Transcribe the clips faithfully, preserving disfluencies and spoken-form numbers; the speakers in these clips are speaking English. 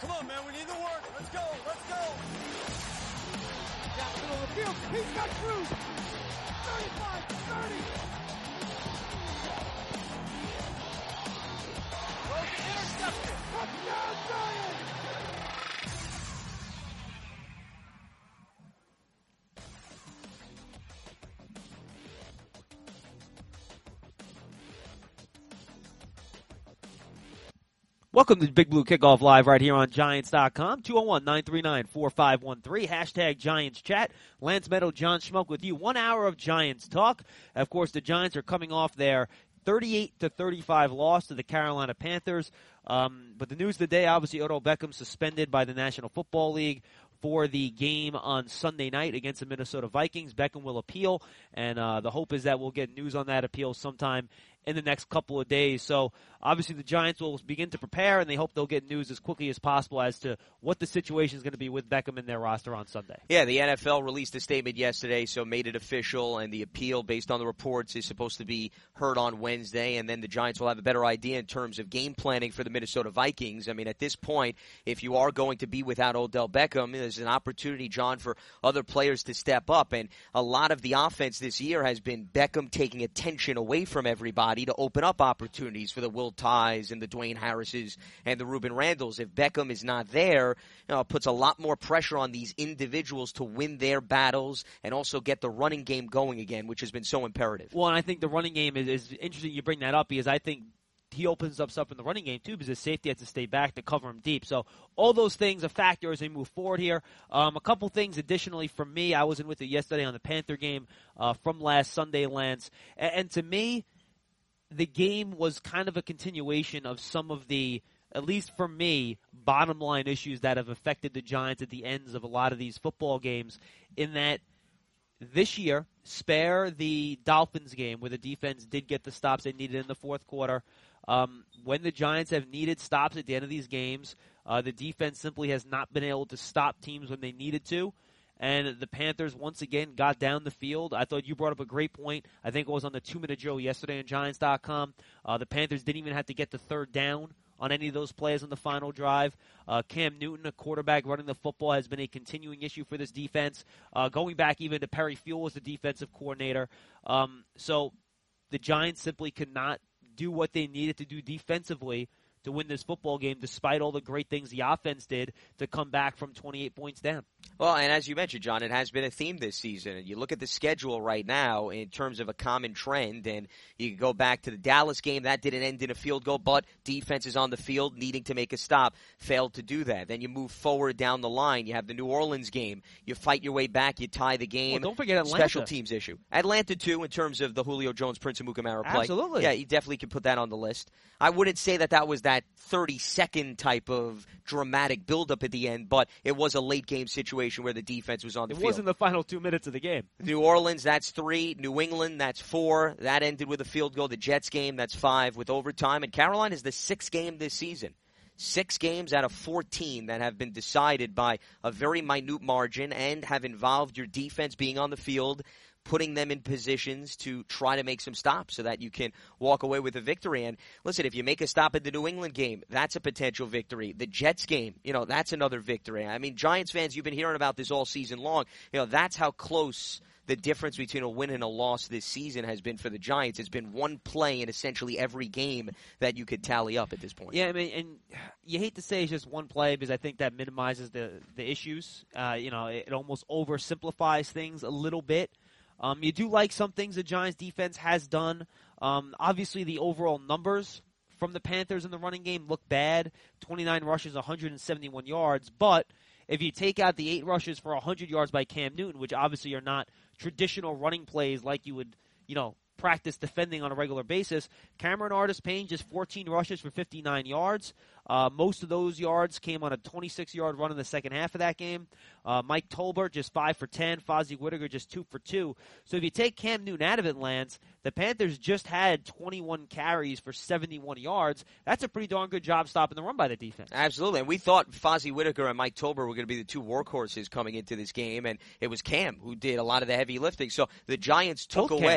Come on, man, we need the work. Let's go, let's go. Down the middle of the field, he's got Cruz. thirty-five, thirty. Throws the interception. Touchdown, Giants. Welcome to Big Blue Kickoff Live right here on Giants dot com. two oh one, nine three nine, four five one three. Hashtag Giants Chat. Lance Meadow, John Schmuck with you. One hour of Giants talk. Of course, the Giants are coming off their thirty-eight to thirty-five loss to the Carolina Panthers. Um, but the news of the day, obviously, Odell Beckham suspended by the National Football League for the game on Sunday night against the Minnesota Vikings. Beckham will appeal, and uh, the hope is that we'll get news on that appeal sometime in the next couple of days. So obviously the Giants will begin to prepare, and they hope they'll get news as quickly as possible as to what the situation is going to be with Beckham in their roster on Sunday. Yeah, the N F L released a statement yesterday, so made it official, and the appeal, based on the reports, is supposed to be heard on Wednesday, and then the Giants will have a better idea in terms of game planning for the Minnesota Vikings. I mean, at this point, if you are going to be without Odell Beckham, there's an opportunity, John, for other players to step up, and a lot of the offense this year has been Beckham taking attention away from everybody to open up opportunities for the Will Ties and the Dwayne Harrises and the Ruben Randalls. If Beckham is not there, you know, it puts a lot more pressure on these individuals to win their battles and also get the running game going again, which has been so imperative. Well, and I think the running game is, is interesting you bring that up because I think he opens up stuff in the running game, too, because his safety has to stay back to cover him deep. So all those things are factor as they move forward here. Um, a couple things additionally from me. I was in with it yesterday on the Panther game uh, from last Sunday, Lance. And, and to me, the game was kind of a continuation of some of the, at least for me, bottom line issues that have affected the Giants at the ends of a lot of these football games, in that this year, spare the Dolphins game where the defense did get the stops they needed in the fourth quarter. Um, when the Giants have needed stops at the end of these games, uh, the defense simply has not been able to stop teams when they needed to. And the Panthers, once again, got down the field. I thought you brought up a great point. I think it was on the two-minute drill yesterday on Giants dot com. Uh, the Panthers didn't even have to get the third down on any of those plays on the final drive. Uh, Cam Newton, a quarterback running the football, has been a continuing issue for this defense. Uh, going back even to Perry Fuel as the defensive coordinator. Um, so the Giants simply could not do what they needed to do defensively to win this football game, despite all the great things the offense did to come back from twenty-eight points down. Well, and as you mentioned, John, it has been a theme this season. And you look at the schedule right now in terms of a common trend, and you can go back to the Dallas game. That didn't end in a field goal, but defense is on the field needing to make a stop. Failed to do that. Then you move forward down the line. You have the New Orleans game. You fight your way back. You tie the game. Well, don't forget Atlanta. Special teams issue. Atlanta, too, in terms of the Julio Jones, Prince Amukamara play. Absolutely. Yeah, you definitely can put that on the list. I wouldn't say that that was that thirty-second type of dramatic buildup at the end, but it was a late-game situation where the defense was on the it field. It wasn't the final two minutes of the game. New Orleans, that's three. New England, that's four. That ended with a field goal. The Jets game, that's five with overtime. And Carolina is the sixth game this season. Six games out of fourteen that have been decided by a very minute margin and have involved your defense being on the field, putting them in positions to try to make some stops so that you can walk away with a victory. And listen, if you make a stop at the New England game, that's a potential victory. The Jets game, you know, that's another victory. I mean, Giants fans, you've been hearing about this all season long. You know, that's how close the difference between a win and a loss this season has been for the Giants. It's been one play in essentially every game that you could tally up at this point. Yeah, I mean, and you hate to say it's just one play because I think that minimizes the, the issues. Uh, you know, it, it almost oversimplifies things a little bit. Um, you do like some things the Giants defense has done. Um, obviously, the overall numbers from the Panthers in the running game look bad. twenty-nine rushes, one hundred seventy-one yards. But if you take out the eight rushes for one hundred yards by Cam Newton, which obviously are not traditional running plays like you would, you know, practice defending on a regular basis, Cameron Artis-Payne just fourteen rushes for fifty-nine yards. Uh, most of those yards came on a twenty-six-yard run in the second half of that game. Uh, Mike Tolbert just five for ten. Fozzie Whittaker just two for two. So if you take Cam Newton out of it, Lance, the Panthers just had twenty-one carries for seventy-one yards. That's a pretty darn good job stopping the run by the defense. Absolutely. And we thought Fozzie Whittaker and Mike Tolbert were going to be the two workhorses coming into this game, and it was Cam who did a lot of the heavy lifting. So the Giants took Both away Cams.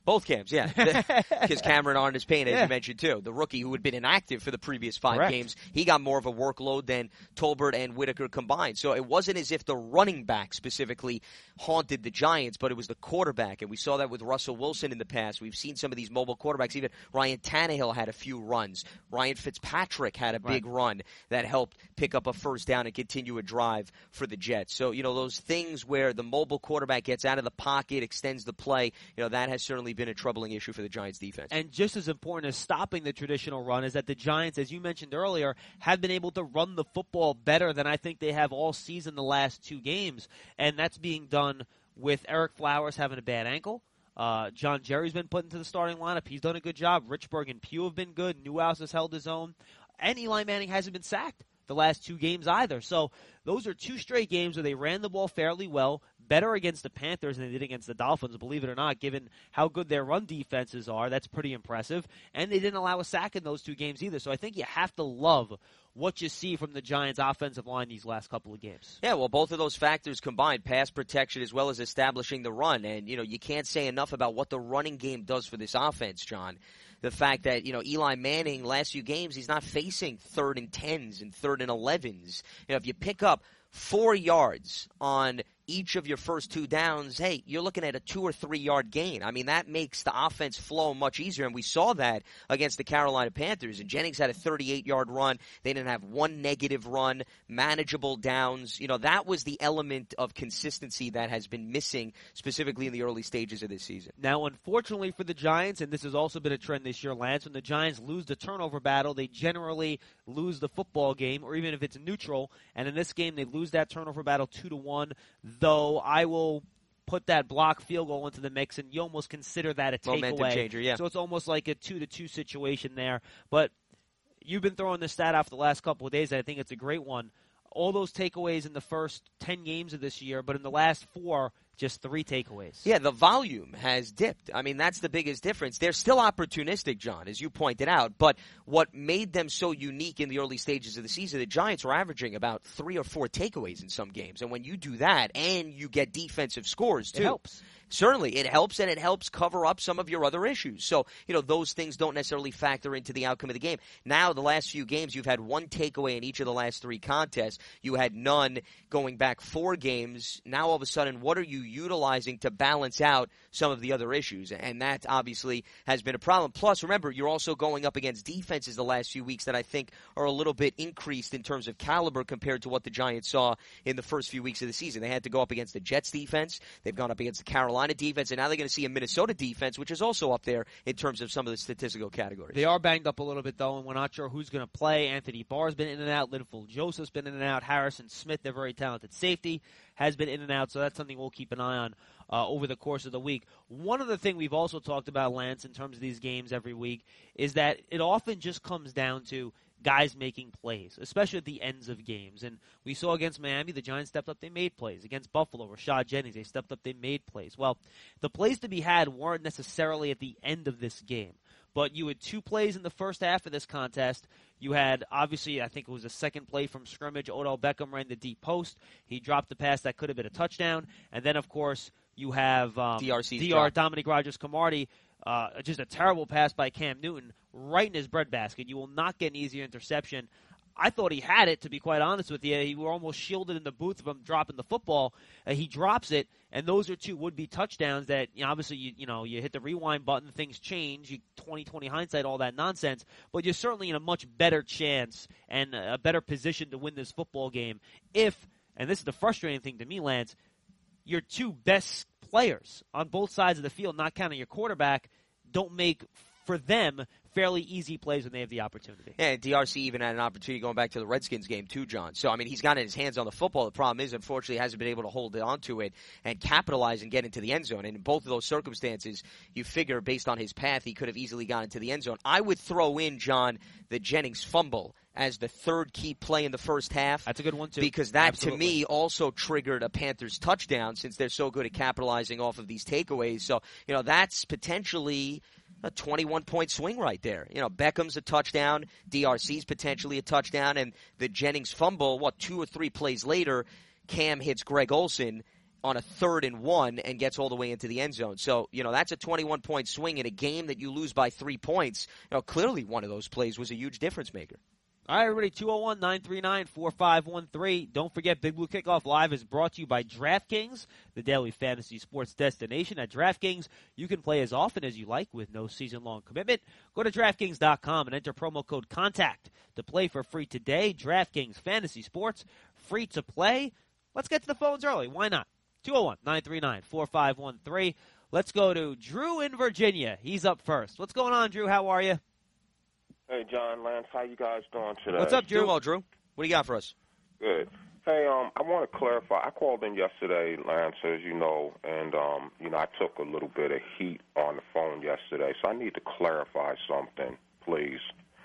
Both Cams, yeah. Because Cameron Artis-Payne, as Yeah. you mentioned too, the rookie who had been inactive for the previous five Correct. games, he got more of a workload than Tolbert and Whitaker combined. So it wasn't as if the running back specifically haunted the Giants, but it was the quarterback. And we saw that with Russell Wilson in the past. We've seen some of these mobile quarterbacks. Even Ryan Tannehill had a few runs. Ryan Fitzpatrick had a Right. big run that helped pick up a first down and continue a drive for the Jets. So, you know, those things where the mobile quarterback gets out of the pocket, extends the play, you know, that has certainly been a troubling issue for the Giants defense. And just as important as stopping the traditional run is that the Giants, as you mentioned earlier, have been able to run the football better than I think they have all season the last two games. And that's being done with Eric Flowers having a bad ankle. Uh, John Jerry's been put into the starting lineup. He's done a good job. Richburg and Pugh have been good. Newhouse has held his own. And Eli Manning hasn't been sacked the last two games either. So those are two straight games where they ran the ball fairly well, better against the Panthers than they did against the Dolphins, believe it or not, given how good their run defenses are. That's pretty impressive. And they didn't allow a sack in those two games either. So I think you have to love what you see from the Giants' offensive line these last couple of games. Yeah, well, both of those factors combined, pass protection as well as establishing the run. And, you know, you can't say enough about what the running game does for this offense, John. The fact that, you know, Eli Manning, last few games, he's not facing third and tens and third and elevens. You know, if you pick up four yards on each of your first two downs, hey, you're looking at a two or three yard gain. I mean, that makes the offense flow much easier, and we saw that against the Carolina Panthers. And Jennings had a thirty-eight yard run. They didn't have one negative run, manageable downs. You know, that was the element of consistency that has been missing, specifically in the early stages of this season. Now, unfortunately for the Giants, and this has also been a trend this year, Lance, when the Giants lose the turnover battle, they generally lose the football game, or even if it's neutral. And in this game, they lose that turnover battle two to one. Though I will put that block field goal into the mix, and you almost consider that a takeaway. Momentum changer, yeah. So it's almost like a two to two situation there. But you've been throwing this stat out for the last couple of days. And I think it's a great one. All those takeaways in the first ten games of this year, but in the last four, just three takeaways. Yeah, the volume has dipped. I mean, that's the biggest difference. They're still opportunistic, John, as you pointed out, but what made them so unique in the early stages of the season, the Giants were averaging about three or four takeaways in some games, and when you do that and you get defensive scores, too. It helps. Certainly, it helps, and it helps cover up some of your other issues. So, you know, those things don't necessarily factor into the outcome of the game. Now, the last few games, you've had one takeaway in each of the last three contests. You had none going back four games. Now, all of a sudden, what are you utilizing to balance out some of the other issues? And that, obviously, has been a problem. Plus, remember, you're also going up against defenses the last few weeks that I think are a little bit increased in terms of caliber compared to what the Giants saw in the first few weeks of the season. They had to go up against the Jets defense. They've gone up against the Carolina defense, and now they're going to see a Minnesota defense, which is also up there in terms of some of the statistical categories. They are banged up a little bit, though, and we're not sure who's going to play. Anthony Barr's been in and out. Linful Joseph's been in and out. Harrison Smith, their very talented safety, has been in and out, so that's something we'll keep an eye on uh, over the course of the week. One other thing we've also talked about, Lance, in terms of these games every week, is that it often just comes down to guys making plays, especially at the ends of games. And we saw against Miami, the Giants stepped up, they made plays. Against Buffalo, Rashad Jennings, they stepped up, they made plays. Well, the plays to be had weren't necessarily at the end of this game. But you had two plays in the first half of this contest. You had, obviously, I think it was a second play from scrimmage. Odell Beckham ran the deep post. He dropped the pass that could have been a touchdown. And then, of course, you have um, D R C's D R drop. Dominic Rodgers-Cromartie, uh, just a terrible pass by Cam Newton right in his breadbasket. You will not get an easier interception. I thought he had it, to be quite honest with you. He were almost shielded in the booth of him dropping the football. Uh, he drops it, and those are two would-be touchdowns that, you know, obviously, you, you know, you hit the rewind button, things change, you twenty twenty hindsight, all that nonsense, but you're certainly in a much better chance and a better position to win this football game if, and this is the frustrating thing to me, Lance, your two best players on both sides of the field, not counting your quarterback, don't make, for them, fairly easy plays when they have the opportunity. Yeah, D R C even had an opportunity going back to the Redskins game too, John. So, I mean, he's gotten his hands on the football. The problem is, unfortunately, he hasn't been able to hold on to it and capitalize and get into the end zone. And in both of those circumstances, you figure, based on his path, he could have easily gotten into the end zone. I would throw in, John, the Jennings fumble as the third key play in the first half. That's a good one, too. Because that, Absolutely. to me, also triggered a Panthers touchdown since they're so good at capitalizing off of these takeaways. So, you know, that's potentially a twenty-one point swing right there. You know, Beckham's a touchdown, D R C's potentially a touchdown, and the Jennings fumble, what, two or three plays later, Cam hits Greg Olsen, on a third and one and gets all the way into the end zone. So, you know, that's a twenty-one point swing in a game that you lose by three points. You know, clearly one of those plays was a huge difference maker. All right, everybody, two oh one, nine three nine, four five one three. Don't forget, Big Blue Kickoff Live is brought to you by DraftKings, the daily fantasy sports destination. At DraftKings, you can play as often as you like with no season-long commitment. Go to DraftKings dot com and enter promo code CONTACT to play for free today. DraftKings Fantasy Sports, free to play. Let's get to the phones early. Why not? two oh one, nine three nine, four five one three. Let's go to Drew in Virginia. He's up first. What's going on, Drew? How are you? Hey, John, Lance, how you guys doing today? What's up, Drew? Doing well, Drew. What do you got for us? Good. Hey, um, I want to clarify. I called in yesterday, Lance, as you know, and, um, you know, I took a little bit of heat on the phone yesterday, so I need to clarify something, please.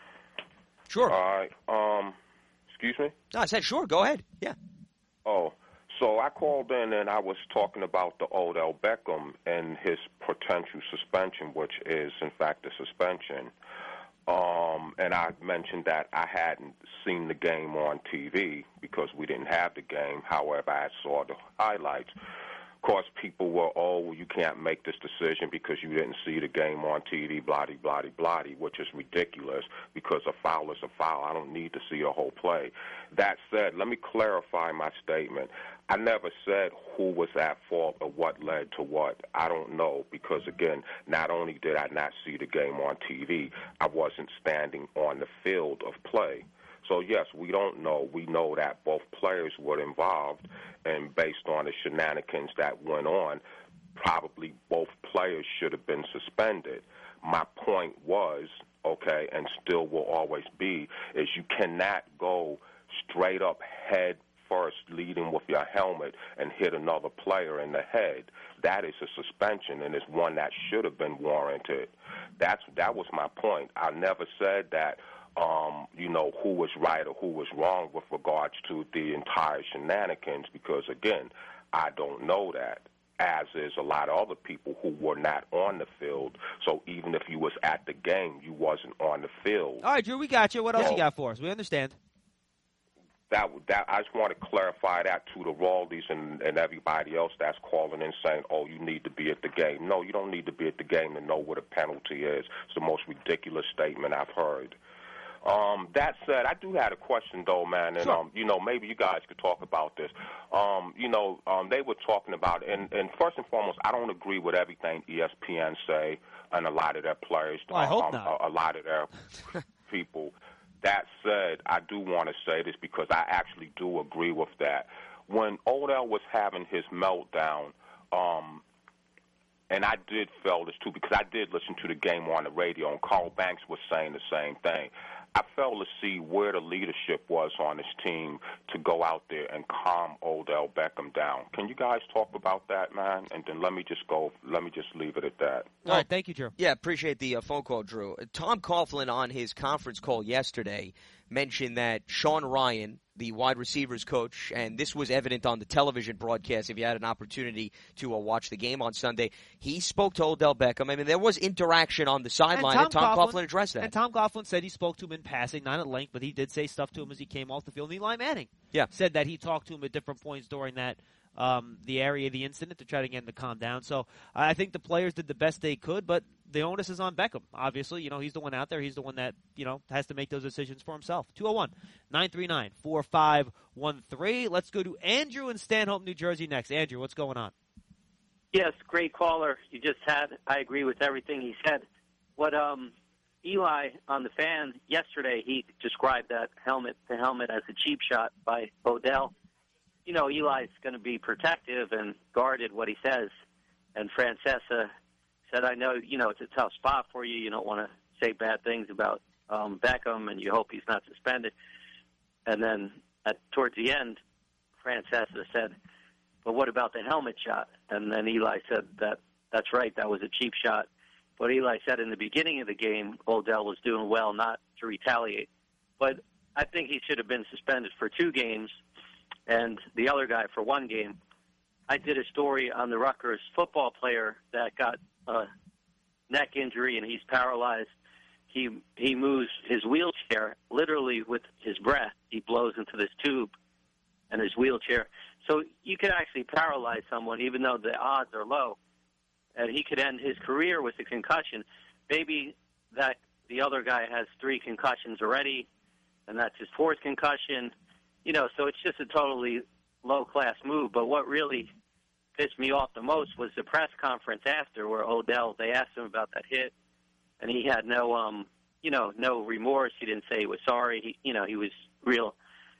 Sure. All right. Um, excuse me? No, I said sure. Go ahead. Yeah. Oh, so I called in and I was talking about the Odell Beckham and his potential suspension, which is, in fact, a suspension. Um, and I mentioned that I hadn't seen the game on T V because we didn't have the game. However, I saw the highlights. Of course, people were, oh, you can't make this decision because you didn't see the game on T V, blah-de, blah-de, blah-de, which is ridiculous because a foul is a foul. I don't need to see the whole play. That said, let me clarify my statement. I never said who was at fault or what led to what. I don't know because, again, not only did I not see the game on T V, I wasn't standing on the field of play. So, yes, we don't know. We know that both players were involved, and based on the shenanigans that went on, probably both players should have been suspended. My point was, okay, and still will always be, is you cannot go straight up head first leading with your helmet and hit another player in the head. That is a suspension, and it's one that should have been warranted. That's That was my point. I never said that Um, you know, who was right or who was wrong with regards to the entire shenanigans because, again, I don't know that, as is a lot of other people who were not on the field. So even if you was at the game, you wasn't on the field. All right, Drew, we got you. What else So, you got for us? We understand. That, that I just want to clarify that to the Rawldies and, and everybody else that's calling in saying, oh, you need to be at the game. No, you don't need to be at the game to know what a penalty is. It's the most ridiculous statement I've heard. Um, that said, I do have a question, though, man, and, sure. um, you know, maybe you guys could talk about this. Um, you know, um, they were talking about, and, and first and foremost, I don't agree with everything E S P N say and a lot of their players, well, I hope um, not. A, a lot of their people. That said, I do want to say this because I actually do agree with that. When Odell was having his meltdown, um, and I did feel this, too, because I did listen to the game on the radio, and Carl Banks was saying the same thing. I failed to see where the leadership was on this team to go out there and calm Odell Beckham down. Can you guys talk about that, man? And then let me just go. Let me just leave it at that. All right, thank you, Drew. Yeah, appreciate the uh, phone call, Drew. Tom Coughlin on his conference call yesterday mentioned that Sean Ryan, the wide receivers coach, and this was evident on the television broadcast if you had an opportunity to uh, watch the game on Sunday, he spoke to Odell Beckham. I mean, there was interaction on the sideline, and Tom, and Tom Coughlin, Coughlin addressed that. And Tom Coughlin said he spoke to him in passing, not at length, but he did say stuff to him as he came off the field. And Eli Manning yeah. said that he talked to him at different points during that um, the area of the incident to try to get him to calm down. So I think the players did the best they could, but the onus is on Beckham, obviously. You know, he's the one out there. He's the one that, you know, has to make those decisions for himself. two oh one, nine three nine, four five one three. Let's go to Andrew in Stanhope, New Jersey next. Andrew, what's going on? Yes, great caller. You just had, I agree with everything he said. What um, Eli on the fan yesterday, he described that helmet to helmet as a cheap shot by Odell. You know, Eli's going to be protective and guarded what he says. And Francesa said, I know, you know, it's a tough spot for you. You don't want to say bad things about um, Beckham, and you hope he's not suspended. And then at, towards the end, Francesa said, but what about the helmet shot? And then Eli said that that's right, that was a cheap shot. But Eli said in the beginning of the game, Odell was doing well not to retaliate. But I think he should have been suspended for two games and the other guy for one game. I did a story on the Rutgers football player that got a neck injury and he's paralyzed. He he moves his wheelchair literally with his breath. He blows into this tube and his wheelchair. So you could actually paralyze someone, even though the odds are low. And he could end his career with a concussion. Maybe that the other guy has three concussions already, and that's his fourth concussion. You know, so it's just a totally low-class move. But what really pissed me off the most was the press conference after, where Odell, they asked him about that hit, and he had no, um, you know, no remorse. He didn't say he was sorry. He, you know, he was real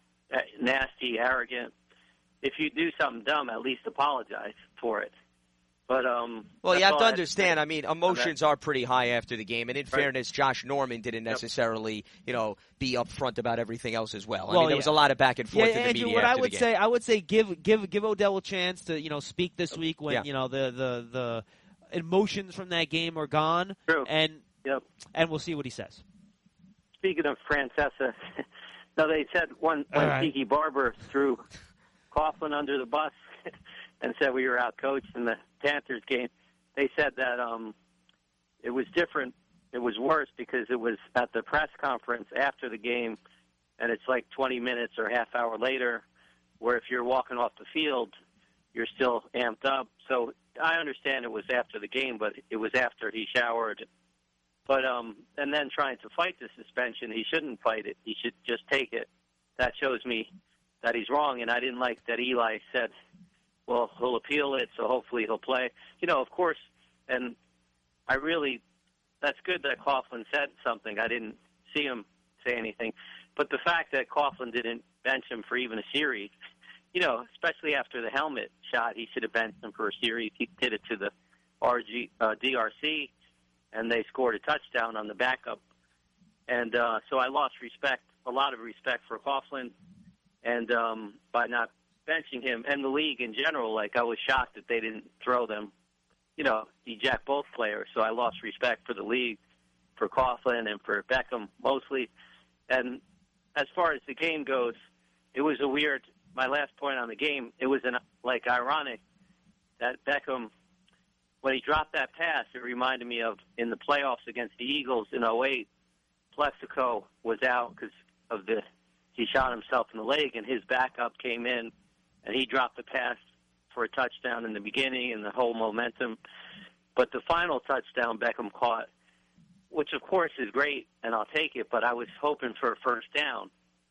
nasty, arrogant. If you do something dumb, at least apologize for it. But um, well, you that's have to all I understand. had I mean, emotions are pretty high after the game, and in Right. fairness, Josh Norman didn't necessarily, you know, be upfront about everything else as well. I Well, mean, there yeah. was a lot of back and forth Yeah, in the Andrew, media what I after would the game. say, I would say give give give Odell a chance to, you know, speak this week when, Yeah. you know, the, the, the emotions from that game are gone. True. And Yep. and we'll see what he says. Speaking of Francesa, no, they said one All when right. Tiki Barber threw Coughlin under the bus and said we were out coached in the Panthers game. They said that um, it was different. It was worse because it was at the press conference after the game, and it's like twenty minutes or half hour later, where if you're walking off the field, you're still amped up. So I understand it was after the game, but it was after he showered. But um, and then trying to fight the suspension, he shouldn't fight it. He should just take it. That shows me that he's wrong, and I didn't like that Eli said, well, he'll appeal it, so hopefully he'll play. You know, of course, and I really, that's good that Coughlin said something. I didn't see him say anything. But the fact that Coughlin didn't bench him for even a series, you know, especially after the helmet shot, he should have benched him for a series. He did it to the R G, uh, D R C, and they scored a touchdown on the backup. And uh, so I lost respect, a lot of respect for Coughlin, and um, by not benching him, and the league in general, like I was shocked that they didn't throw them, you know, eject both players. So I lost respect for the league, for Coughlin and for Beckham mostly. And as far as the game goes, it was a weird, my last point on the game, it was an, like ironic that Beckham, when he dropped that pass, it reminded me of in the playoffs against the Eagles in oh eight, Plexico was out because of the, he shot himself in the leg, and his backup came in, and he dropped the pass for a touchdown in the beginning and the whole momentum. But the final touchdown Beckham caught, which of course is great, and I'll take it, but I was hoping for a first down.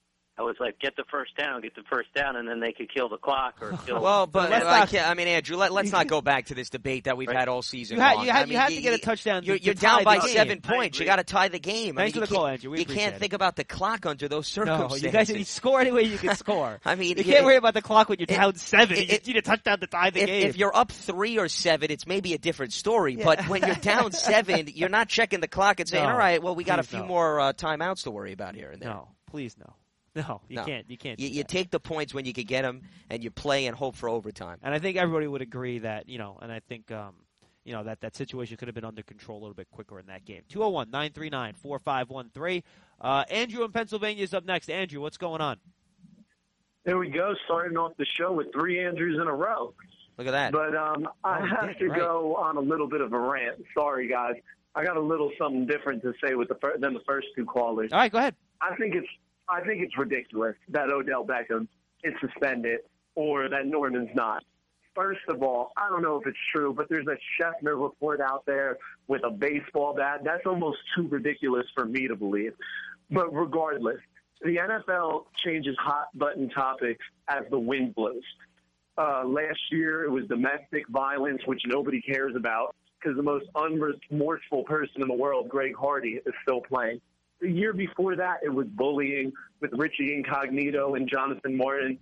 I was like, get the first down, get the first down, and then they could kill the clock or kill. Well, but let's I, not- can't, I mean, Andrew, let, let's not go back to this debate that we've Right. had all season You had- long. you had- I mean, you had to get a touchdown to- You're, to you're tie down by the game. seven I points. You agree. got to tie the game. I Thanks mean, for the you call, can't- Andrew. We you appreciate can't it. think about the clock under those No, circumstances. you guys, you score any way you can score. I mean, you yeah, can't worry about the clock when you're it- down seven. it- you just need a touchdown to tie the if, game. if you're up three or seven, it's maybe a different story. But when you're down seven, you're not checking the clock and saying, No, all right, well, we got a please few no. more uh, timeouts to worry about here and there. no, please no, no, you No. can't, you can't. You, do you that. take the points when you can get them, and you play and hope for overtime. And I think everybody would agree that, you know, and I think, um, you know, that that situation could have been under control a little bit quicker in that game. two oh one, nine three nine, four five one three. Uh, Andrew in Pennsylvania is up next. Andrew, what's going on? There we go, starting off the show with three Andrews in a row. Look at that. But um, I Oh, have Dick, to right. go on a little bit of a rant. Sorry, guys. I got a little something different to say with the fir- than the first two callers. All right, go ahead. I think it's I think it's ridiculous that Odell Beckham is suspended or that Norman's not. First of all, I don't know if it's true, but there's a Scheffner report out there with a baseball bat. That's almost too ridiculous for me to believe. But regardless, the N F L changes hot button topics as the wind blows. Uh, last year, it was domestic violence, which nobody cares about because the most unremorseful person in the world, Greg Hardy, is still playing. The year before that, it was bullying with Richie Incognito and Jonathan Martin.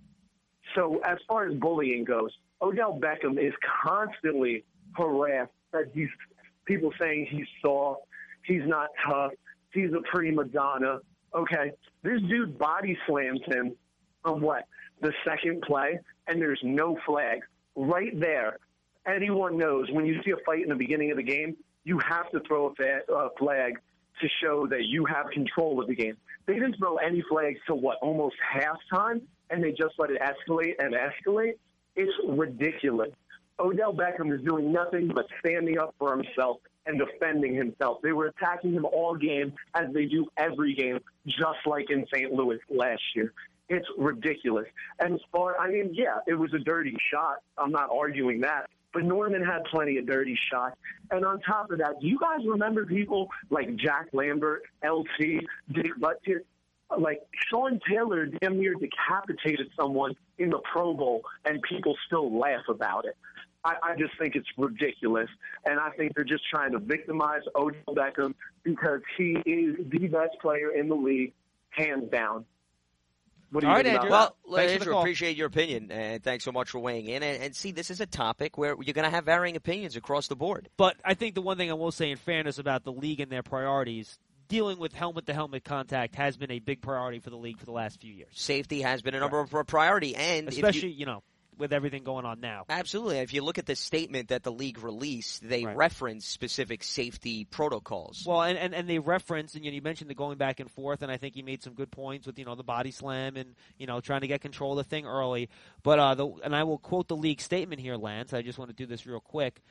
So as far as bullying goes, Odell Beckham is constantly harassed that he's people saying he's soft, he's not tough, he's a prima donna. Okay, this dude body slams him on what? The second play, and there's no flag. Right there, anyone knows when you see a fight in the beginning of the game, you have to throw a fa- uh, flag to show that you have control of the game. They didn't throw any flags till, what, almost halftime, and they just let it escalate and escalate. It's ridiculous. Odell Beckham is doing nothing but standing up for himself and defending himself. They were attacking him all game, as they do every game, just like in Saint Louis last year. It's ridiculous. And as far, I mean, yeah, it was a dirty shot. I'm not arguing that. But Norman had plenty of dirty shots. And on top of that, do you guys remember people like Jack Lambert, L C, Dick Buttigieg? Like, Sean Taylor damn near decapitated someone in the Pro Bowl, and people still laugh about it. I, I just think it's ridiculous. And I think they're just trying to victimize Odell Beckham because he is the best player in the league, hands down. What do you All right, think Andrew. about Well, Thanks for the Andrew, call. appreciate your opinion, and thanks so much for weighing in. And, and see, this is a topic where you're going to have varying opinions across the board. But I think the one thing I will say in fairness about the league and their priorities, dealing with helmet-to-helmet contact has been a big priority for the league for the last few years. Safety has been a number of a priority, and if Especially, you, you know, with everything going on now. absolutely. If you look at the statement that the league released, they Right. reference specific safety protocols. Well, and, and, and they reference, and you, know, you mentioned the going back and forth, and I think you made some good points with, you know, the body slam and, you know, trying to get control of the thing early. But, uh, the, and I will quote the league statement here, Lance. I just want to do this real quick.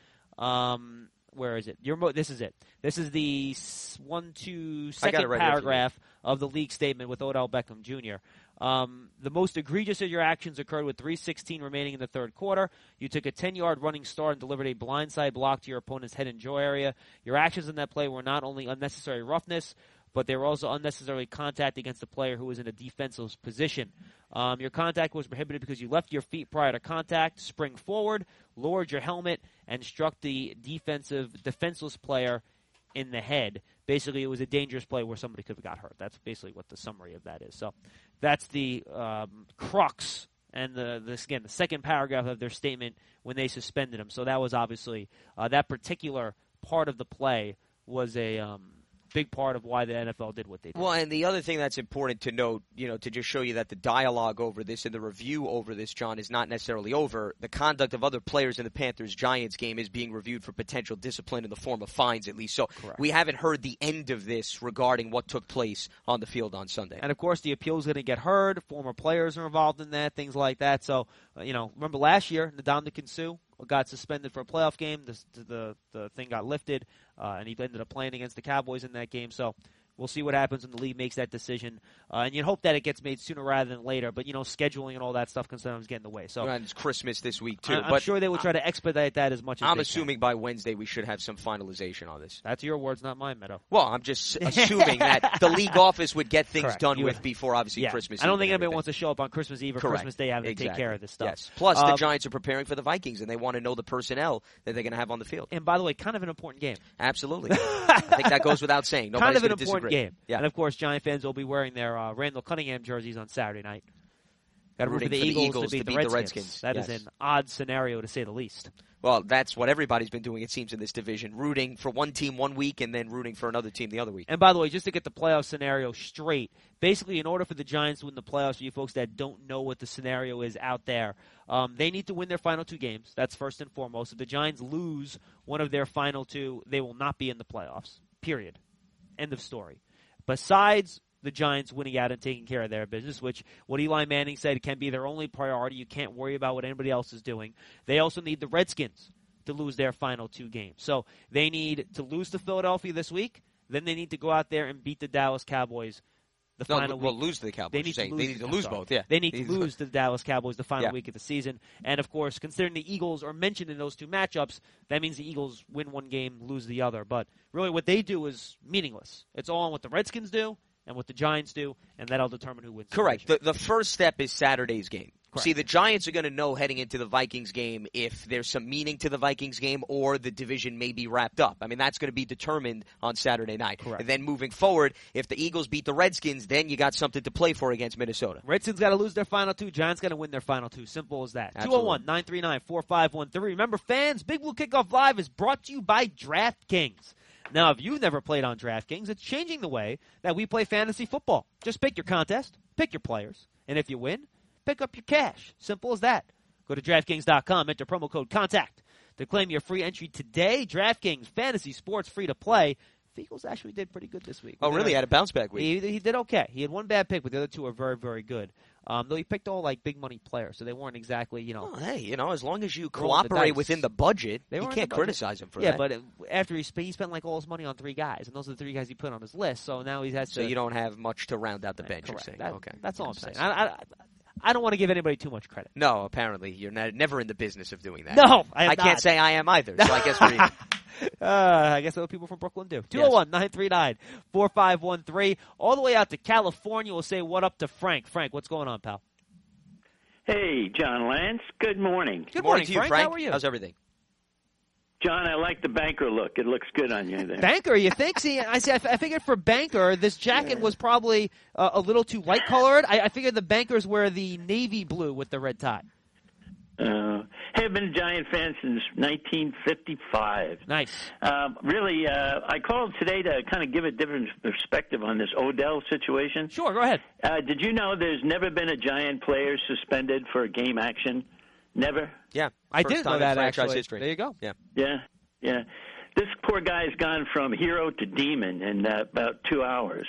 Um, where is it? Your mo- This is it. This is the s- one, two, I got it second right here for you. paragraph of the league statement with Odell Beckham Junior Um, the most egregious of your actions occurred with three sixteen remaining in the third quarter. You took a ten-yard running start and delivered a blindside block to your opponent's head and jaw area. Your actions in that play were not only unnecessary roughness, but they were also unnecessary contact against a player who was in a defensive position. Um, your contact was prohibited because you left your feet prior to contact, spring forward, lowered your helmet, and struck the defensive defenseless player in the head. Basically, it was a dangerous play where somebody could have got hurt. That's basically what the summary of that is. So that's the um, crux and the this, again the second paragraph of their statement when they suspended him. So that was obviously uh, that particular part of the play was a um, big part of why the N F L did what they did. Well, and the other thing that's important to note, you know, to just show you that the dialogue over this and the review over this, John, is not necessarily over. The conduct of other players in the Panthers-Giants game is being reviewed for potential discipline in the form of fines, at least. So Correct. we haven't heard the end of this regarding what took place on the field on Sunday. And, of course, the appeal is going to get heard. Former players are involved in that, things like that. So, uh, you know, remember last year, Ndamukong Suh got suspended for a playoff game. The, the, the thing got lifted, uh, and he ended up playing against the Cowboys in that game. So we'll see what happens when the league makes that decision. Uh, and you'd hope that it gets made sooner rather than later. But, you know, scheduling and all that stuff can sometimes get in the way. So And it's Christmas this week, too. I- I'm but sure they will try to expedite that as much as I'm they assuming can. by Wednesday we should have some finalization on this. That's your words, not mine, Meadow. Well, I'm just assuming that the league office would get things Correct. done You with would- before, obviously, Yeah. Christmas I don't Eve think and anybody everything. wants to show up on Christmas Eve or Correct. Christmas Day having to Exactly. take care of this stuff. Yes. Plus, the Um, Giants are preparing for the Vikings, and they want to know the personnel that they're going to have on the field. And, by the way, kind of an important game. Absolutely. I think that goes without saying. Nobody's kind of an gonna important disagree. game. Yeah. And, of course, Giant fans will be wearing their uh, Randall Cunningham jerseys on Saturday night. Got to root for Rooting the for the Eagles, Eagles to beat, to the, beat the Redskins. Redskins. That is Yes. an odd scenario, to say the least. Well, that's what everybody's been doing, it seems, in this division. Rooting for one team one week and then rooting for another team the other week. And, by the way, just to get the playoff scenario straight, basically in order for the Giants to win the playoffs, for you folks that don't know what the scenario is out there, um, they need to win their final two games. That's first and foremost. If the Giants lose one of their final two, they will not be in the playoffs, period. End of story. Besides the Giants winning out and taking care of their business, which what Eli Manning said can be their only priority. You can't worry about what anybody else is doing. They also need the Redskins to lose their final two games. So they need to lose to Philadelphia this week. Then they need to go out there and beat the Dallas Cowboys the No, final well, week. lose to the Cowboys. They you're need to saying. lose, They need to I'm lose sorry. both, yeah. They need to lose to the Dallas Cowboys the final Yeah. week of the season. And, of course, considering the Eagles are mentioned in those two matchups, that means the Eagles win one game, lose the other. But really what they do is meaningless. It's all on what the Redskins do and what the Giants do, and that'll determine who wins. Correct. The The, the first step is Saturday's game. Correct. See, the Giants are going to know heading into the Vikings game if there's some meaning to the Vikings game or the division may be wrapped up. I mean, that's going to be determined on Saturday night. Correct. And then moving forward, if the Eagles beat the Redskins, then you got something to play for against Minnesota. Redskins got to lose their final two. Giants got to win their final two. Simple as that. two oh one, nine three nine, four five one three. Remember, fans, Big Blue Kickoff Live is brought to you by DraftKings. Now, if you've never played on DraftKings, it's changing the way that we play fantasy football. Just pick your contest, pick your players, and if you win, pick up your cash. Simple as that. Go to DraftKings dot com, enter promo code CONTACT to claim your free entry today. DraftKings, fantasy sports, free to play. The Eagles actually did pretty good this week. Oh, really? Had a bounce back week. He, he did okay. He had one bad pick, but the other two are very, very good. Um, though he picked all like big money players, so they weren't exactly, you know. Well, hey, you know, as long as you rolling the cooperate dice. within the budget, They you were in can't the budget. criticize him for yeah, that. but after he spent, he spent like all his money on three guys, and those are the three guys he put on his list. So now he has so to. you don't have much to round out the Right, bench. You're correct. saying, That- okay, That's all I'm That's saying. nice. I, I, I don't want to give anybody too much credit. No, apparently you're not, never in the business of doing that. No, I am I can't not. say I am either. So I guess we're even. Uh, I guess other people from Brooklyn do. two oh one, nine three nine, four five one three. All the way out to California, we'll say what up to Frank. Frank, what's going on, pal? Hey, John Lance. Good morning. Good morning to you, Frank. Frank. How are you? How's everything? John, I like the banker look. It looks good on you there. Banker, you think? See, I see. I, f- I figured for Banker, this jacket was probably uh, a little too light colored. I, I figured the Bankers wear the navy blue with the red tie. Uh, hey, I've been a Giant fan since nineteen fifty-five. Nice. Um, really, uh, I called today to kind of give a different perspective on this Odell situation. Sure, go ahead. Uh, did you know there's never been a Giant player suspended for a game action? Never? Yeah, I first did time know in that, franchise actually. history. There you go. Yeah. Yeah, yeah. This poor guy's gone from hero to demon in uh, about two hours.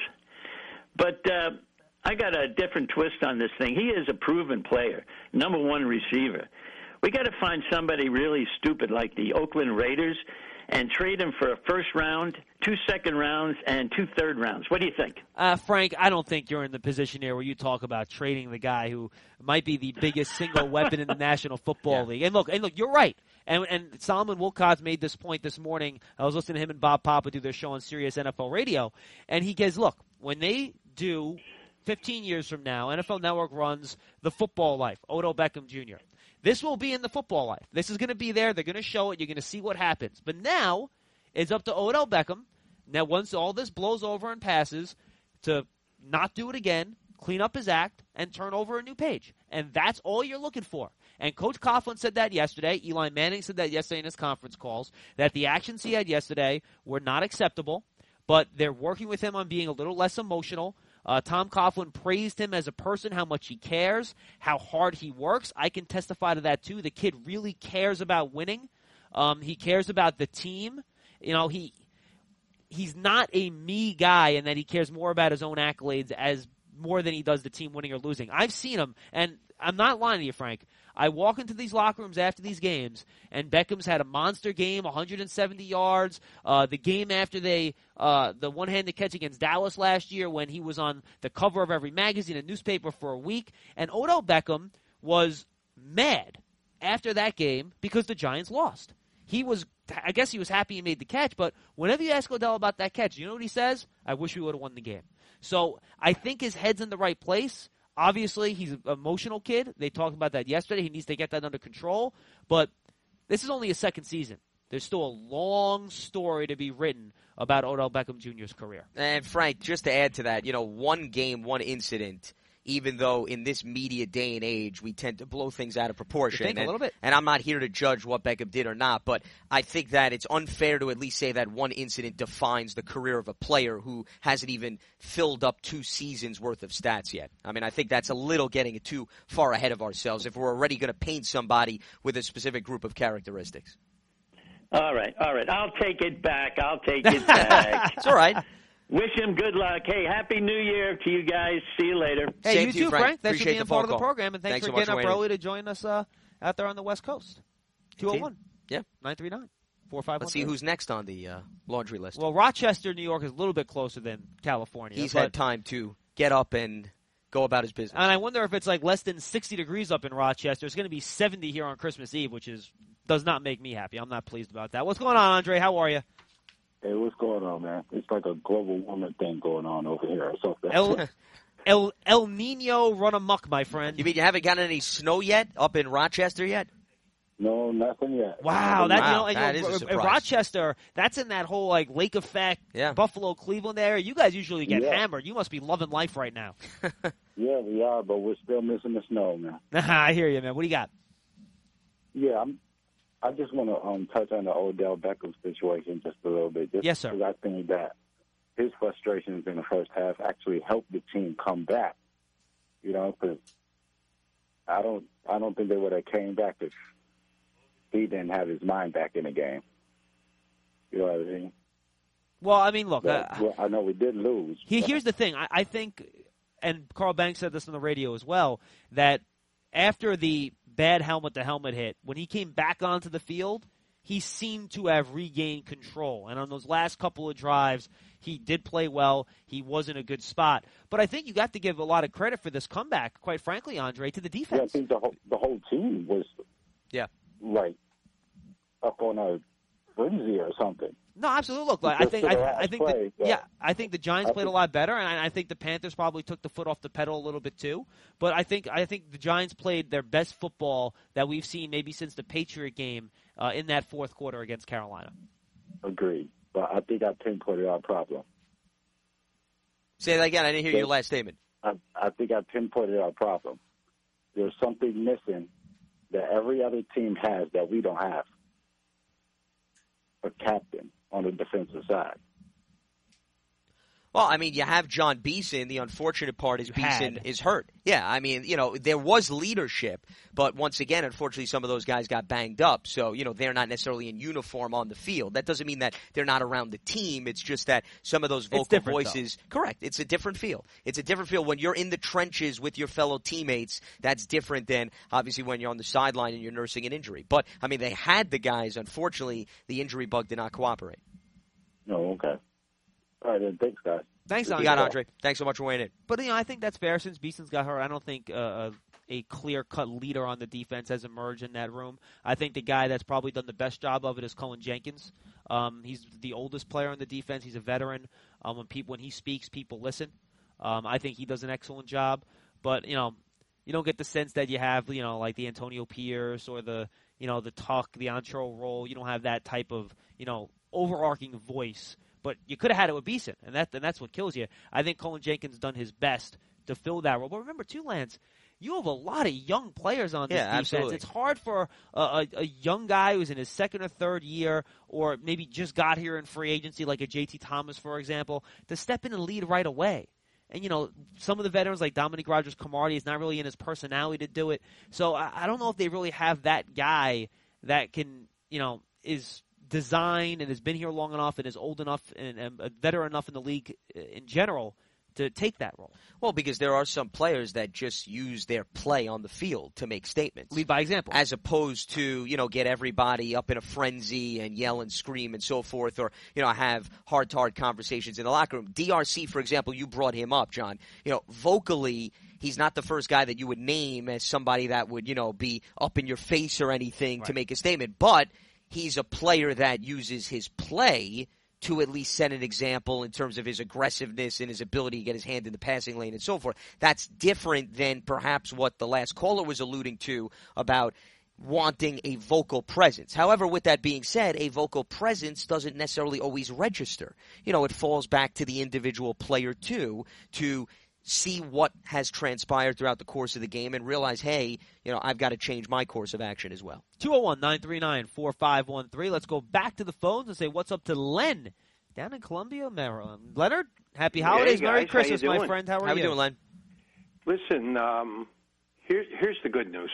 But uh, I got a different twist on this thing. He is a proven player, number one receiver. We got to find somebody really stupid like the Oakland Raiders and trade him for a first round, two second rounds, and two third rounds. What do you think? Uh, Frank, I don't think you're in the position here where you talk about trading the guy who might be the biggest single weapon in the National Football Yeah. League. And look, and look, you're right. And, and Solomon Wilcots made this point this morning. I was listening to him and Bob Papa do their show on Sirius N F L Radio, and he goes, look, when they do fifteen years from now, N F L Network runs The Football Life, Odell Beckham Junior This will be in The Football Life. This is going to be there. They're going to show it. You're going to see what happens. But now it's up to Odell Beckham. Now, once all this blows over and passes, to not do it again, clean up his act, and turn over a new page. And that's all you're looking for. And Coach Coughlin said that yesterday. Eli Manning said that yesterday in his conference calls, that the actions he had yesterday were not acceptable, but they're working with him on being a little less emotional. Uh, Tom Coughlin praised him as a person, how much he cares, how hard he works. I can testify to that, too. The kid really cares about winning. Um, he cares about the team. You know, he he's not a me guy in that he cares more about his own accolades as more than he does the team winning or losing. I've seen him, and I'm not lying to you, Frank. I walk into these locker rooms after these games, and Beckham's had a monster game, one hundred seventy yards. Uh, the game after they, uh, the one-handed catch against Dallas last year when he was on the cover of every magazine and newspaper for a week. And Odell Beckham was mad after that game because the Giants lost. He was, I guess he was happy he made the catch, but whenever you ask Odell about that catch, you know what he says? I wish we would have won the game. So I think his head's in the right place. Obviously, he's an emotional kid. They talked about that yesterday. He needs to get that under control. But this is only his second season. There's still a long story to be written about Odell Beckham Junior's career. And Frank, just to add to that, you know, one game, one incident, even though in this media day and age we tend to blow things out of proportion. You think and, a little bit. and I'm not here to judge what Beckham did or not, but I think that it's unfair to at least say that one incident defines the career of a player who hasn't even filled up two seasons worth of stats yet. I mean, I think that's a little getting it too far ahead of ourselves if we're already going to paint somebody with a specific group of characteristics. All right, all right. I'll take it back. I'll take it back. It's all right. Wish him good luck. Hey, Happy New Year to you guys. See you later. Hey, Same you to you, too, Frank. Frank. Thanks Appreciate for being the part phone of the call. program, and thanks, Thanks for so much getting for up waiting. early to join us uh, out there on the West Coast. two oh one. Yeah. nine three nine, four five one three. Let's see who's next on the uh, laundry list. Well, Rochester, New York is a little bit closer than California. He's but, had time to get up and go about his business. And I wonder if it's like less than sixty degrees up in Rochester. It's going to be seventy here on Christmas Eve, which is does not make me happy. I'm not pleased about that. What's going on, Andre? How are you? Hey, what's going on, man? It's like a global warming thing going on over here or something. El, El, El Nino run amok, my friend. You mean you haven't gotten any snow yet up in Rochester yet? No, nothing yet. Wow, that, Wow, you know, and, that you know, is a R- surprise. Rochester, that's in that whole like lake effect, Yeah. Buffalo, Cleveland area. You guys usually get Yeah. hammered. You must be loving life right now. Yeah, we are, but we're still missing the snow, man. I hear you, man. What do you got? Yeah, I'm, I just want to um, touch on the Odell Beckham situation just a little bit. Just Yes, sir. Because I think that his frustrations in the first half actually helped the team come back. You know, because I don't, I don't think they would have came back if he didn't have his mind back in the game. You know what I mean? Well, I mean, look, But, uh, well, I know we did lose. he, but- here's the thing. I, I think and Carl Banks said this on the radio as well, that after the bad helmet-to-helmet hit, when he came back onto the field, he seemed to have regained control. And on those last couple of drives, he did play well. He was in a good spot. But I think you got to give a lot of credit for this comeback, quite frankly, Andre, to the defense. Yeah, I think the whole, the whole team was yeah. like up on a frenzy or something. No, absolutely. Look, like, I think, I, I think, play, the, yeah, I think the Giants I played think, a lot better, and I, I think the Panthers probably took the foot off the pedal a little bit too. But I think, I think the Giants played their best football that we've seen maybe since the Patriot game uh, in that fourth quarter against Carolina. Agreed, but I think I pinpointed our problem. Say that again. I didn't hear There's, your last statement. I, I think I pinpointed our problem. There's something missing that every other team has that we don't have. A captain on the defensive side. Well, I mean, you have John Beeson. The unfortunate part is You Beeson had. is hurt. Yeah, I mean, you know, there was leadership, but once again, unfortunately, some of those guys got banged up. So, you know, they're not necessarily in uniform on the field. That doesn't mean that they're not around the team. It's just that some of those vocal voices, though. correct. It's a different feel. It's a different feel when you're in the trenches with your fellow teammates. That's different than obviously when you're on the sideline and you're nursing an injury. But I mean, they had the guys. Unfortunately, the injury bug did not cooperate. No, okay. All right, then. Thanks, guys. Thanks, You Andre. got Andre. Thanks so much for weighing in. But, you know, I think that's fair since Beeson's got hurt. I don't think uh, a clear-cut leader on the defense has emerged in that room. I think the guy that's probably done the best job of it is Cullen Jenkins. Um, he's the oldest player on the defense. He's a veteran. Um, when people when he speaks, people listen. Um, I think he does an excellent job. But, you know, you don't get the sense that you have, you know, like the Antonio Pierce or the, you know, the Tuck, the Antrell Roll. You don't have that type of, you know, overarching voice. But you could have had it with Beeson, and, that, and that's what kills you. I think Cullen Jenkins done his best to fill that role. But remember, too, Lance, you have a lot of young players on this yeah, defense. Absolutely. It's hard for a, a, a young guy who's in his second or third year or maybe just got here in free agency, like a J T Thomas, for example, to step in and lead right away. And, you know, some of the veterans like Dominique Rodgers-Cromartie is not really in his personality to do it. So I, I don't know if they really have that guy that can, you know, is – designed and has been here long enough and is old enough and, and a veteran enough in the league in general to take that role. Well, because there are some players that just use their play on the field to make statements. Lead by example. As opposed to, you know, get everybody up in a frenzy and yell and scream and so forth, or, you know, have heart-to-heart conversations in the locker room. D R C, for example, you brought him up, John. You know, vocally, he's not the first guy that you would name as somebody that would, you know, be up in your face or anything right. to make a statement. But he's a player that uses his play to at least set an example in terms of his aggressiveness and his ability to get his hand in the passing lane and so forth. That's different than perhaps what the last caller was alluding to about wanting a vocal presence. However, with that being said, a vocal presence doesn't necessarily always register. You know, it falls back to the individual player, too, to see what has transpired throughout the course of the game and realize, hey, you know, I've got to change my course of action as well. two oh one, nine three nine, four five one three. Let's go back to the phones and say what's up to Len down in Columbia, Maryland. Leonard, happy holidays. Hey guys, Merry how Christmas, you my doing? friend. How are How you? we doing, Len? Listen, um, here's here's the good news.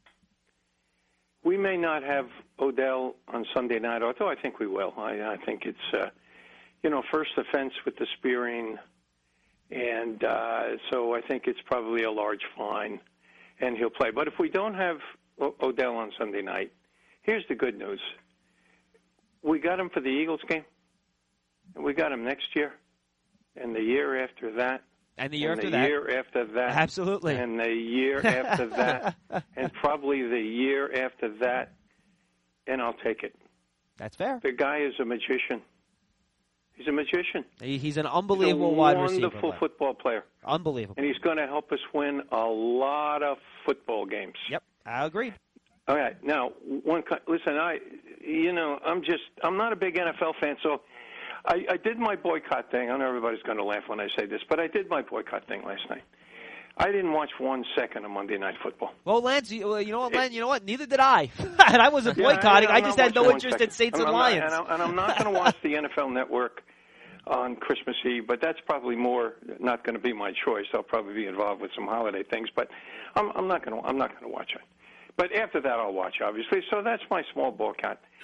We may not have Odell on Sunday night, although I think we will. I, I think it's, uh, you know, first offense with the spearing, and uh, so I think it's probably a large fine, and he'll play. But if we don't have o- Odell on Sunday night, here's the good news. We got him for the Eagles game, and we got him next year, and the year after that, And the year and after the that. year after that. Absolutely. And the year after that. And probably the year after that. And I'll take it. That's fair. The guy is a magician. He's a magician. He, he's an unbelievable he's a wide receiver. wonderful Len. football player. Unbelievable. And he's going to help us win a lot of football games. Yep, I agree. All right. Now, one. Listen, I, you know, I'm just, I'm not a big N F L fan, so I, I did my boycott thing. I know everybody's going to laugh when I say this, but I did my boycott thing last night. I didn't watch one second of Monday Night Football. Well, Lance, you, well, you know what, Len? You know what? Neither did I. And I wasn't Yeah, boycotting. I, I just had no interest in Saints I'm, and I'm Lions. Not, and, I'm, and I'm not going to watch the N F L Network on Christmas Eve, but that's probably more not going to be my choice. I'll probably be involved with some holiday things, but I'm, I'm not going to. I'm not going to watch it. But after that, I'll watch, obviously. So that's my small boycott.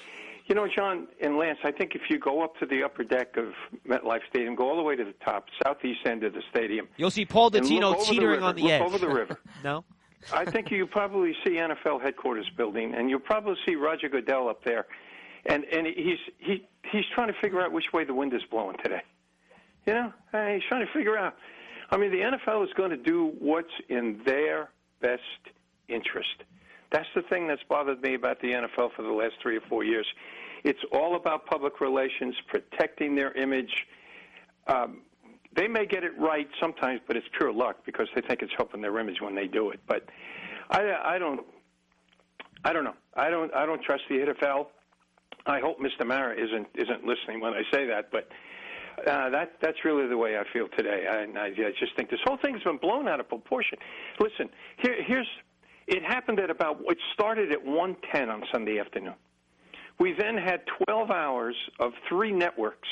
You know, John and Lance, I think if you go up to the upper deck of MetLife Stadium, go all the way to the top, southeast end of the stadium. You'll see Paul and look Dottino over teetering the on the look edge. over the river. No? I think you probably see N F L headquarters building, and you'll probably see Roger Goodell up there, and and he's he he's trying to figure out which way the wind is blowing today. You know, uh, he's trying to figure out. I mean, the N F L is going to do what's in their best interest. That's the thing that's bothered me about the N F L for the last three or four years. It's all about public relations, protecting their image. Um, they may get it right sometimes, but it's pure luck because they think it's helping their image when they do it. But I, I don't, I don't know. I don't, I don't trust the N F L. I hope Mister Mara isn't isn't listening when I say that, but uh, that that's really the way I feel today. I, I, I just think this whole thing has been blown out of proportion. Listen, here, here's it happened at about it started at one ten on Sunday afternoon. We then had twelve hours of three networks,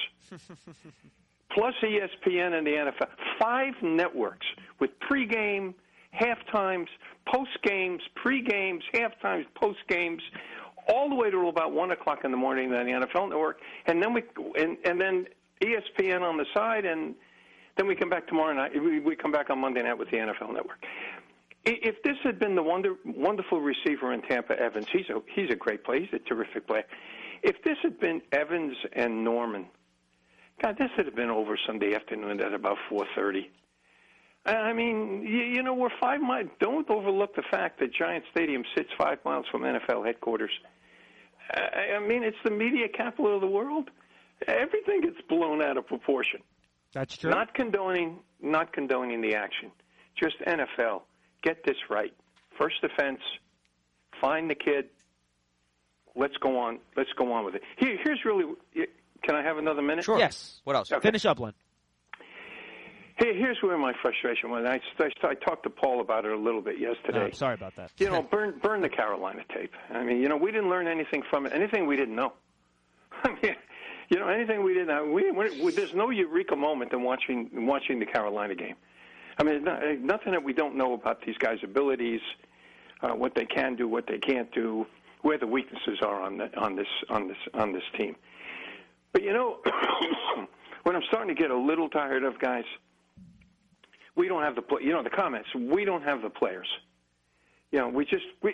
plus E S P N and the N F L. Five networks with pregame, halftimes, postgames, pregames, halftimes, postgames, all the way to about one o'clock in the morning on the N F L network, and then we and, and then E S P N on the side, and then we come back tomorrow night. We, we come back on Monday night with the N F L network. If this had been the wonder, wonderful receiver in Tampa, Evans, he's a he's a great player. He's a terrific player. If this had been Evans and Norman, God, this would have been over Sunday afternoon at about four thirty. I mean, you, you know, we're five miles. Don't overlook the fact that Giant Stadium sits five miles from N F L headquarters. I, I mean, it's the media capital of the world. Everything gets blown out of proportion. That's true. Not condoning, not condoning the action. Just N F L. Get this right. First offense, find the kid. Let's go on. Let's go on with it. Here, here's really. Can I have another minute? Sure. Yes. What else? Okay. Finish up, Len. Hey, here's where my frustration was. I, I, I talked to Paul about it a little bit yesterday. Oh, sorry about that. You know, burn burn the Carolina tape. I mean, you know, we didn't learn anything from it. Anything we didn't know. I mean, you know, anything we didn't know. We, we, there's no eureka moment in watching watching the Carolina game. I mean, nothing that we don't know about these guys' abilities, uh, what they can do, what they can't do, where the weaknesses are on the, on this on this on this team. But you know, what I'm starting to get a little tired of, guys, we don't have the you know the comments. We don't have the players. You know, we just we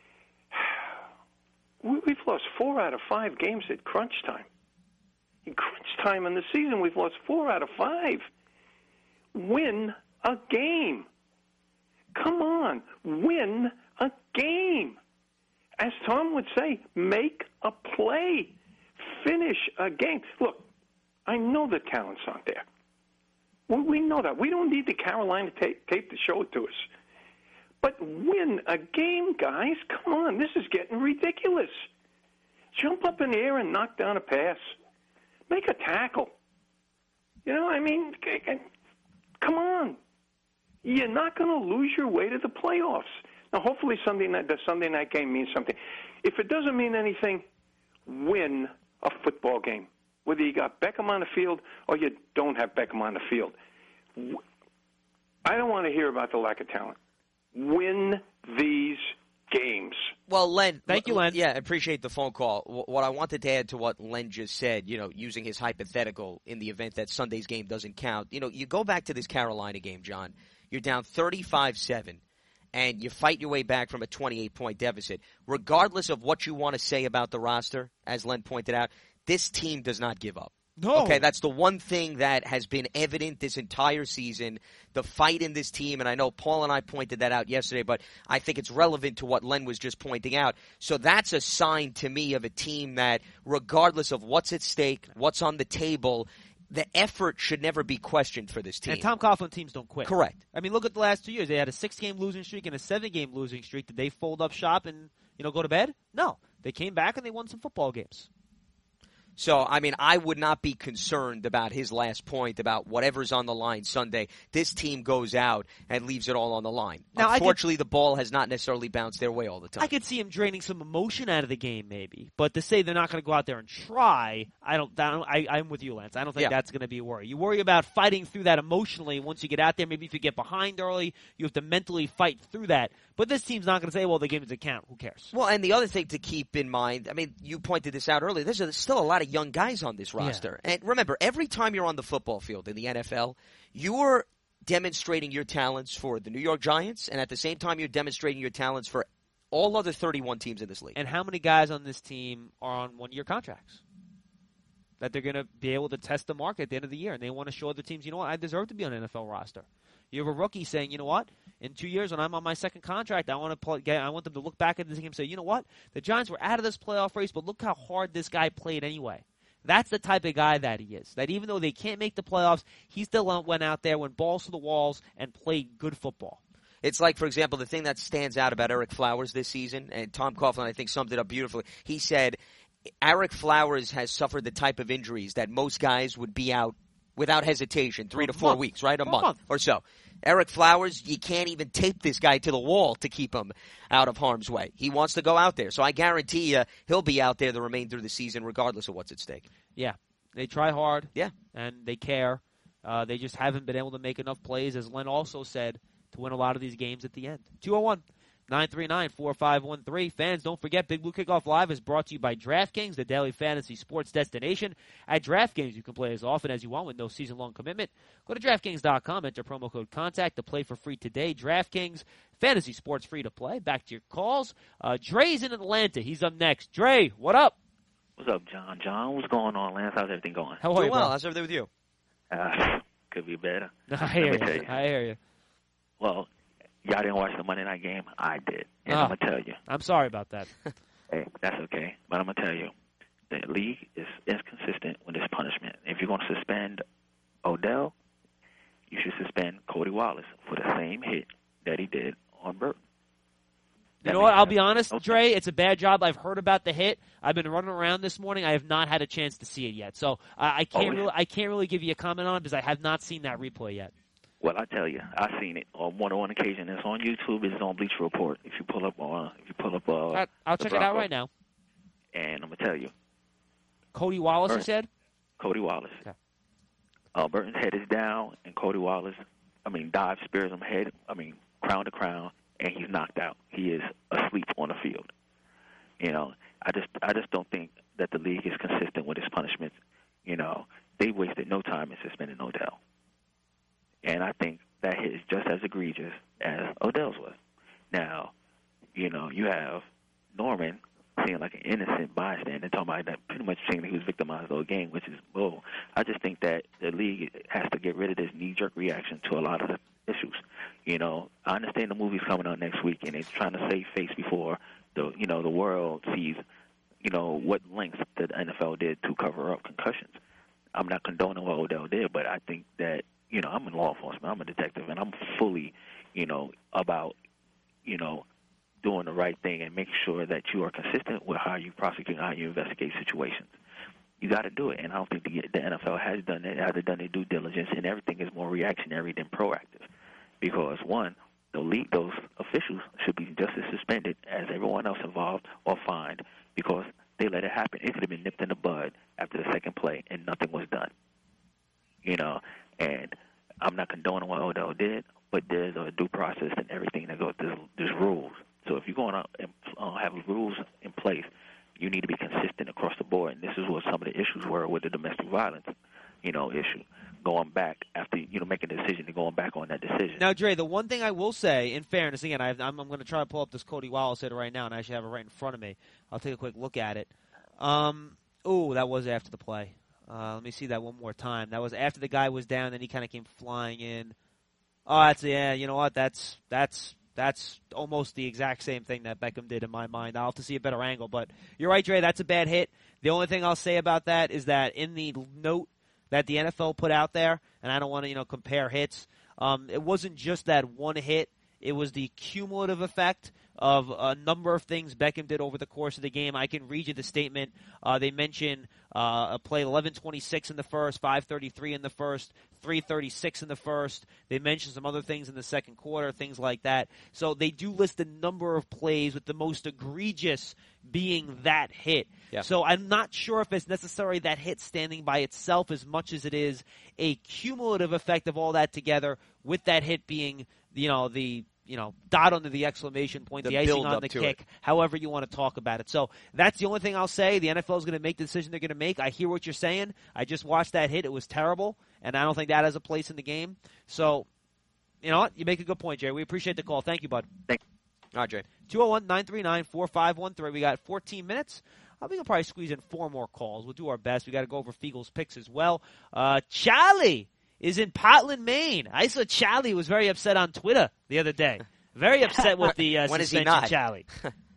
we've lost four out of five games at crunch time. In crunch time in the season, we've lost four out of five. Win a game. Come on, win a game. As Tom would say, make a play. Finish a game. Look, I know the talent's not there. Well, we know that. We don't need the Carolina tape, tape to show it to us. But win a game, guys. Come on, this is getting ridiculous. Jump up in the air and knock down a pass. Make a tackle. You know, I mean, come on. You're not going to lose your way to the playoffs. Now, hopefully Sunday night, the Sunday night game means something. If it doesn't mean anything, win a football game. Whether you got Beckham on the field or you don't have Beckham on the field. I don't want to hear about the lack of talent. Win these games. Well, Len, thank you, Len. Yeah, I appreciate the phone call. What I wanted to add to what Len just said, you know, using his hypothetical in the event that Sunday's game doesn't count, you know, you go back to this Carolina game, John. You're down thirty-five seven, and you fight your way back from a twenty-eight point deficit. Regardless of what you want to say about the roster, as Len pointed out, this team does not give up. No. Okay, that's the one thing that has been evident this entire season, the fight in this team, and I know Paul and I pointed that out yesterday, but I think it's relevant to what Len was just pointing out. So that's a sign to me of a team that, regardless of what's at stake, what's on the table, the effort should never be questioned for this team. And Tom Coughlin teams don't quit. Correct. I mean, look at the last two years. They had a six-game losing streak and a seven-game losing streak. Did they fold up shop and, you know, go to bed? No. They came back and they won some football games. So, I mean, I would not be concerned about his last point about whatever's on the line Sunday. This team goes out and leaves it all on the line. Now, Unfortunately, could, the ball has not necessarily bounced their way all the time. I could see him draining some emotion out of the game, maybe. But to say they're not going to go out there and try, I don't. I don't I, I'm with you, Lance. I don't think yeah. that's going to be a worry. You worry about fighting through that emotionally. Once you get out there, maybe if you get behind early, you have to mentally fight through that. But this team's not going to say, well, the game doesn't count. Who cares? Well, and the other thing to keep in mind, I mean, you pointed this out earlier, there's, a, there's still a lot of young guys on this roster. Yeah. And remember, every time you're on the football field in the N F L, you're demonstrating your talents for the New York Giants, and at the same time you're demonstrating your talents for all other thirty-one teams in this league. And how many guys on this team are on one-year contracts? That they're going to be able to test the market at the end of the year, and they want to show other teams, you know what, I deserve to be on an N F L roster. You have a rookie saying, you know what, in two years when I'm on my second contract, I want to play, get, I want them to look back at this game and say, you know what, the Giants were out of this playoff race, but look how hard this guy played anyway. That's the type of guy that he is. That even though they can't make the playoffs, he still went out there, went balls to the walls, and played good football. It's like, for example, the thing that stands out about Ereck Flowers this season, and Tom Coughlin, I think, summed it up beautifully. He said, Ereck Flowers has suffered the type of injuries that most guys would be out without hesitation, three to four month. weeks, right? A, a month, month or so. Ereck Flowers, you can't even tape this guy to the wall to keep him out of harm's way. He wants to go out there. So I guarantee you he'll be out there the remainder of the season regardless of what's at stake. Yeah. They try hard. Yeah. And they care. Uh, they just haven't been able to make enough plays, as Len also said, to win a lot of these games at the end. two oh one, nine three nine, four five one three. Fans, don't forget, Big Blue Kickoff Live is brought to you by DraftKings, the daily fantasy sports destination. At DraftKings, you can play as often as you want with no season-long commitment. Go to DraftKings dot com, enter promo code CONTACT to play for free today. DraftKings, fantasy sports free to play. Back to your calls. Uh, Dre's in Atlanta. He's up next. Dre, what up? What's up, John? John, what's going on, Lance? How's everything going? How are Doing you, well. bro? How's everything with you? Uh, could be better. I hear Let me tell you. you. I hear you. Well, y'all didn't watch the Monday night game. I did. And Oh. I'm going to tell you. I'm sorry about that. Hey, that's okay. But I'm going to tell you, the league is inconsistent with its punishment. If you're going to suspend Odell, you should suspend Cody Wallace for the same hit that he did on Burton. You know what? I'll be honest, Dre. It's a bad job. I've heard about the hit. I've been running around this morning. I have not had a chance to see it yet, so I, I can't Oh, yeah. really. I can't really give you a comment on it because I have not seen that replay yet. Well, I tell you, I've seen it on one on one occasion. It's on YouTube. It's on Bleacher Report. If you pull up, uh, if you pull up, uh, I, I'll the check it out Bronco. right now. And I'm gonna tell you, Cody Wallace, you Burton. said? Cody Wallace. Okay. Uh, Burton's head is down, and Cody Wallace, I mean, dives, spears him head, I mean, crown to crown, and he's knocked out. He is asleep on the field. You know, I just, I just don't think that the league is consistent with its punishments. You know, they wasted no time in suspending Odell, and I think that hit is just as egregious as Odell's was. Now, you know, you have Norman seeing like an innocent bystander, talking about that pretty much saying that he was victimized the whole game, which is bull. I just think that the league has to get rid of this knee-jerk reaction to a lot of the issues. You know, I understand the movie's coming out next week, and it's trying to save face before the you know the world sees you know what lengths the N F L did to cover up concussions. I'm not condoning what Odell did, but I think that you know I'm in law enforcement, I'm a detective, and I'm fully you know about you know. doing the right thing and making sure that you are consistent with how you prosecute and how you investigate situations. You got to do it, and I don't think the, the N F L has done it, has done their due diligence, and everything is more reactionary than proactive. Because, one, the league, those officials should be just as suspended as everyone else involved or fined because they let it happen. It could have been nipped in the bud after the second play, and nothing was done. You know, and I'm not condoning what Odell did, but there's a due process and everything that goes, there's, there's rules. So if you're going to uh, have rules in place, you need to be consistent across the board. And this is what some of the issues were with the domestic violence, you know, issue. Going back after, you know, making a decision and going back on that decision. Now, Dre, the one thing I will say, in fairness, again, I, I'm, I'm going to try to pull up this Cody Wallace hit right now, and I actually have it right in front of me. I'll take a quick look at it. Um, oh, that was after the play. Uh, let me see that one more time. That was after the guy was down, then he kind of came flying in. Oh, that's, yeah, you know what, that's, that's, That's almost the exact same thing that Beckham did in my mind. I'll have to see a better angle. But you're right, Dre, that's a bad hit. The only thing I'll say about that is that in the note that the N F L put out there, and I don't want to, you know, compare hits, um, it wasn't just that one hit. It was the cumulative effect of a number of things Beckham did over the course of the game. I can read you the statement. Uh, they mention uh, a play eleven twenty-six in the first, five thirty-three in the first, three thirty-six in the first. They mention some other things in the second quarter, things like that. So they do list a number of plays, with the most egregious being that hit. Yeah. So I'm not sure if it's necessarily that hit standing by itself as much as it is a cumulative effect of all that together, with that hit being, you know, the you know, dot under the exclamation point, the, the icing on the to kick, it. however you want to talk about it. So that's the only thing I'll say. The N F L is going to make the decision they're going to make. I hear what you're saying. I just watched that hit. It was terrible, and I don't think that has a place in the game. So, you know what? You make a good point, Jay. We appreciate the call. Thank you, bud. Thanks. All right, Jay. two oh one, nine three nine, four five one three. We got fourteen minutes. I think we'll probably squeeze in four more calls. We'll do our best. We got to go over Fiegel's picks as well. Uh, Charlie is in Portland, Maine. I saw Charlie was very upset on Twitter the other day. Very upset with the uh, when is he suspension, not? Charlie.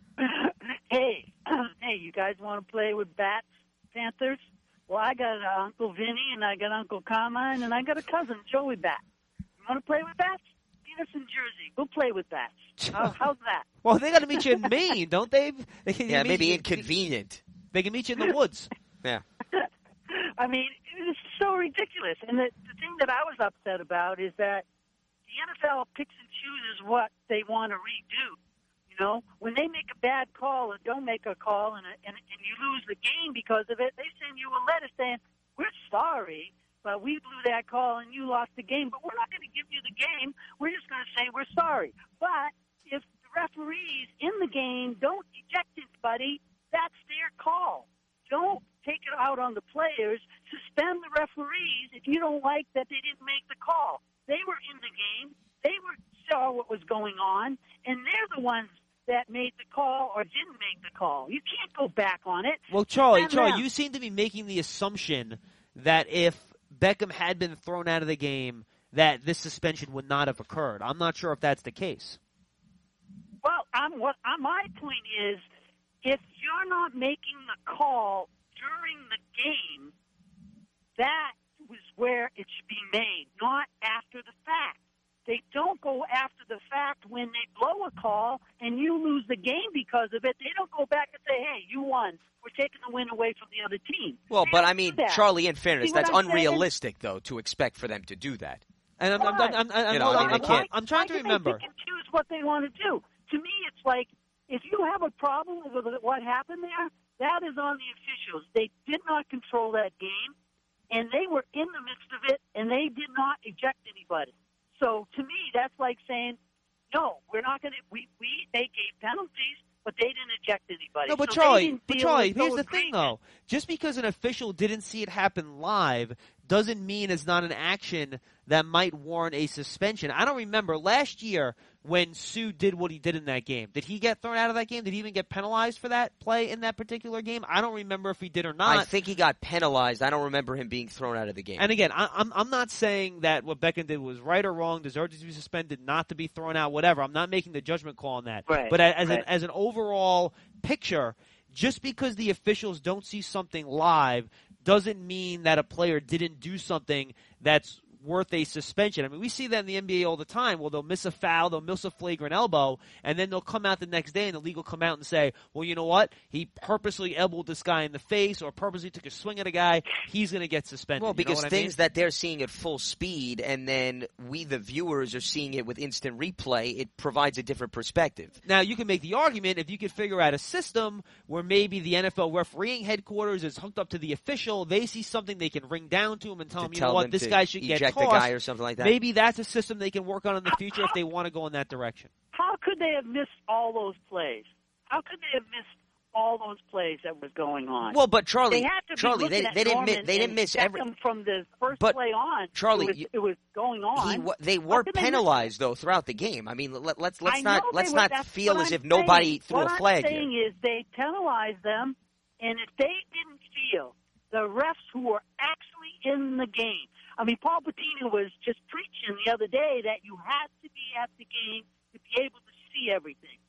Hey, hey, you guys want to play with bats, Panthers? Well, I got uh, Uncle Vinny, and I got Uncle Carmine, and I got a cousin, Joey Bat. You want to play with bats? Meet us in Jersey. We'll play with bats. How, how's that? Well, they got to meet you in Maine, don't they? they can Yeah, meet maybe you, inconvenient. They can meet you in the woods. Yeah. I mean, it's so ridiculous. And the, the thing that I was upset about is that the N F L picks and chooses what they want to redo. You know, when they make a bad call or don't make a call and, and, and you lose the game because of it, they send you a letter saying, we're sorry, but we blew that call and you lost the game, but we're not going to give you the game. We're just going to say we're sorry. But if the referees in the game don't eject anybody, that's their call. Don't take it out on the players. Suspend the referees if you don't like that they didn't make the call. They were in the game. They were saw what was going on, and they're the ones that made the call or didn't make the call. You can't go back on it. Well, Charlie, Suspend Charlie, them. you seem to be making the assumption that if Beckham had been thrown out of the game, that this suspension would not have occurred. I'm not sure if that's the case. Well, I'm, what uh, my point is, if you're not making the call during the game, that was where it should be made, not after the fact. They don't go after the fact when they blow a call and you lose the game because of it. They don't go back and say, hey, you won. We're taking the win away from the other team. Well, They but don't I do mean, that. Charlie, in fairness, See what that's I'm saying? unrealistic, though, to expect for them to do that. And I'm, I'm, I'm, I'm, I'm, You know, I mean, I'm, they can't- I'm trying Why to can't remember. They pick and choose what they want to do. To me, it's like, if you have a problem with what happened there, that is on the officials. They did not control that game, and they were in the midst of it, and they did not eject anybody. So to me, that's like saying, no, we're not going to. We, we they gave penalties, but they didn't eject anybody. No, but So they Charlie, didn't but feel Charlie, as here's though the it thing, was- though. Just because an official didn't see it happen live doesn't mean it's not an action that might warrant a suspension. I don't remember last year when Sue did what he did in that game. Did he get thrown out of that game? Did he even get penalized for that play in that particular game? I don't remember if he did or not. I think he got penalized. I don't remember him being thrown out of the game. And again, I, I'm I'm not saying that what Beckham did was right or wrong, deserved to be suspended, not to be thrown out, whatever. I'm not making the judgment call on that. Right, But as right. an as an overall picture, just because the officials don't see something live doesn't mean that a player didn't do something that's worth a suspension. I mean, we see that in the N B A all the time. Well, they'll miss a foul, they'll miss a flagrant elbow, and then they'll come out the next day and the league will come out and say, well, you know what? He purposely elbowed this guy in the face or purposely took a swing at a guy. He's going to get suspended. Well, You know because what I things mean? that they're seeing at full speed and then we, the viewers, are seeing it with instant replay, it provides a different perspective. Now, you can make the argument if you could figure out a system where maybe the N F L refereeing headquarters is hooked up to the official, they see something they can ring down to him and tell To him, you tell know what, them this to guy should get eject the tossed. guy or something like that. Maybe that's a system they can work on in the future if they want to go in that direction. How could they have missed all those plays? How could they have missed all those plays that was going on? Well, but Charlie, they had to be Charlie, looking they, at they didn't Norman miss, they didn't and miss every. Beckham from the first But, play on. Charlie, it was, you- it was going on. He, wa- they How were could they miss penalized though throughout the game. I mean, let, let's let's I not know let's they were, not that's feel what as I'm if nobody saying. threw what a flag I'm here. saying is they penalized them, and if they didn't feel the refs who were actually in the game. I mean, Paul Patino was just preaching the other day that you had to be at the game to be able to see everything. You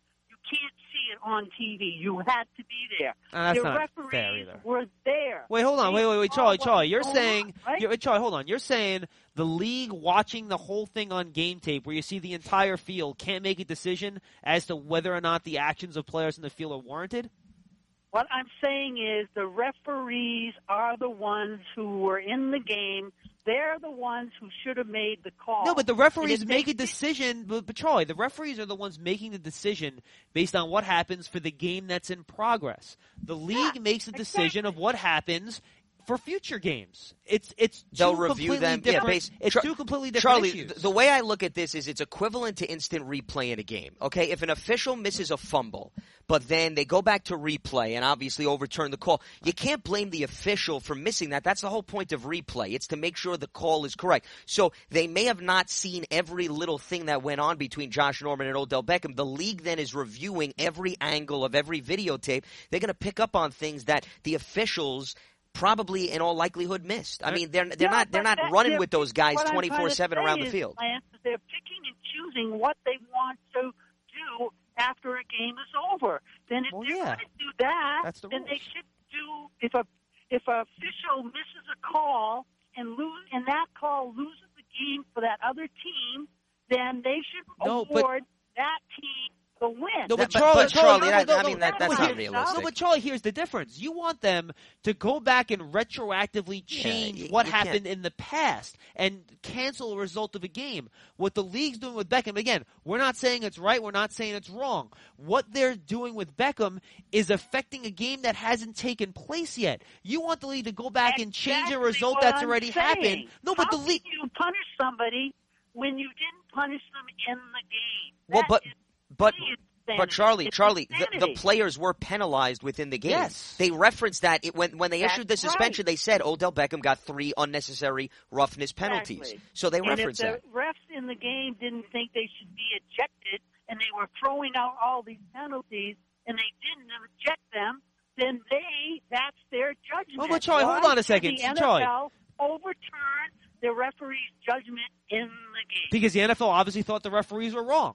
can't see it on T V. You had to be there. Uh, that's the not referees fair either. were there. Wait, hold on. They Wait, wait, wait, saw Charlie, what Charlie. was You're going saying, on, right? you're, Charlie, hold on. You're saying the league watching the whole thing on game tape, where you see the entire field, can't make a decision as to whether or not the actions of players in the field are warranted? What I'm saying is the referees are the ones who were in the game. They're the ones who should have made the call. No, but the referees And if make they a decision. But, but Charlie, the referees are the ones making the decision based on what happens for the game that's in progress. The league Yeah, makes a decision of what happens for future games. It's it's They'll two review completely them. Yeah, different. base, it's Char- two completely different Charlie, issues. th- the way I look at this is it's equivalent to instant replay in a game. Okay, if an official misses a fumble, but then they go back to replay and obviously overturn the call, you can't blame the official for missing that. That's the whole point of replay. It's to make sure the call is correct. So they may have not seen every little thing that went on between Josh Norman and Odell Beckham. The league then is reviewing every angle of every videotape. They're going to pick up on things that the officials probably in all likelihood missed. I mean, they're they're Yeah, not they're but not that- running they're- with those guys what I'm trying to twenty-four seven say around the is, field. Lance, that they're picking and choosing what they want to do after a game is over. Then if Well, they're yeah. going to do that, That's the then they rules. should do if a if a official misses a call and lose and that call loses the game for that other team, then they should No, but- award that team the win. No, but That- but- Charlie, but Charlie, Charlie, no, that- no, I no, mean, that- no, that's but not here- realistic. No, but Charlie, here's the difference. You want them to go back and retroactively change you- what you can't- happened in the past and cancel a result of a game. What the league's doing with Beckham, again, we're not saying it's right, we're not saying it's wrong. What they're doing with Beckham is affecting a game that hasn't taken place yet. You want the league to go back and change a Exactly result what that's I'm already saying. happened. No, but How the league. can you punish somebody when you didn't punish them in the game? Well, That but is but insanity. but Charlie, It's Charlie, the, the insanity. players were penalized within the game. Yes. They referenced that it, when when they That's issued the suspension. right. They said Odell Beckham got three unnecessary roughness penalties. Exactly. So they and referenced if that. the refs in the game didn't think they should be ejected, and they were throwing out all these penalties, and they didn't eject them, then they that's their judgment. Oh, but Charlie, hold Why on a should second. The Charlie. N F L overturn the referee's judgment in the game. Because the N F L obviously thought the referees were wrong.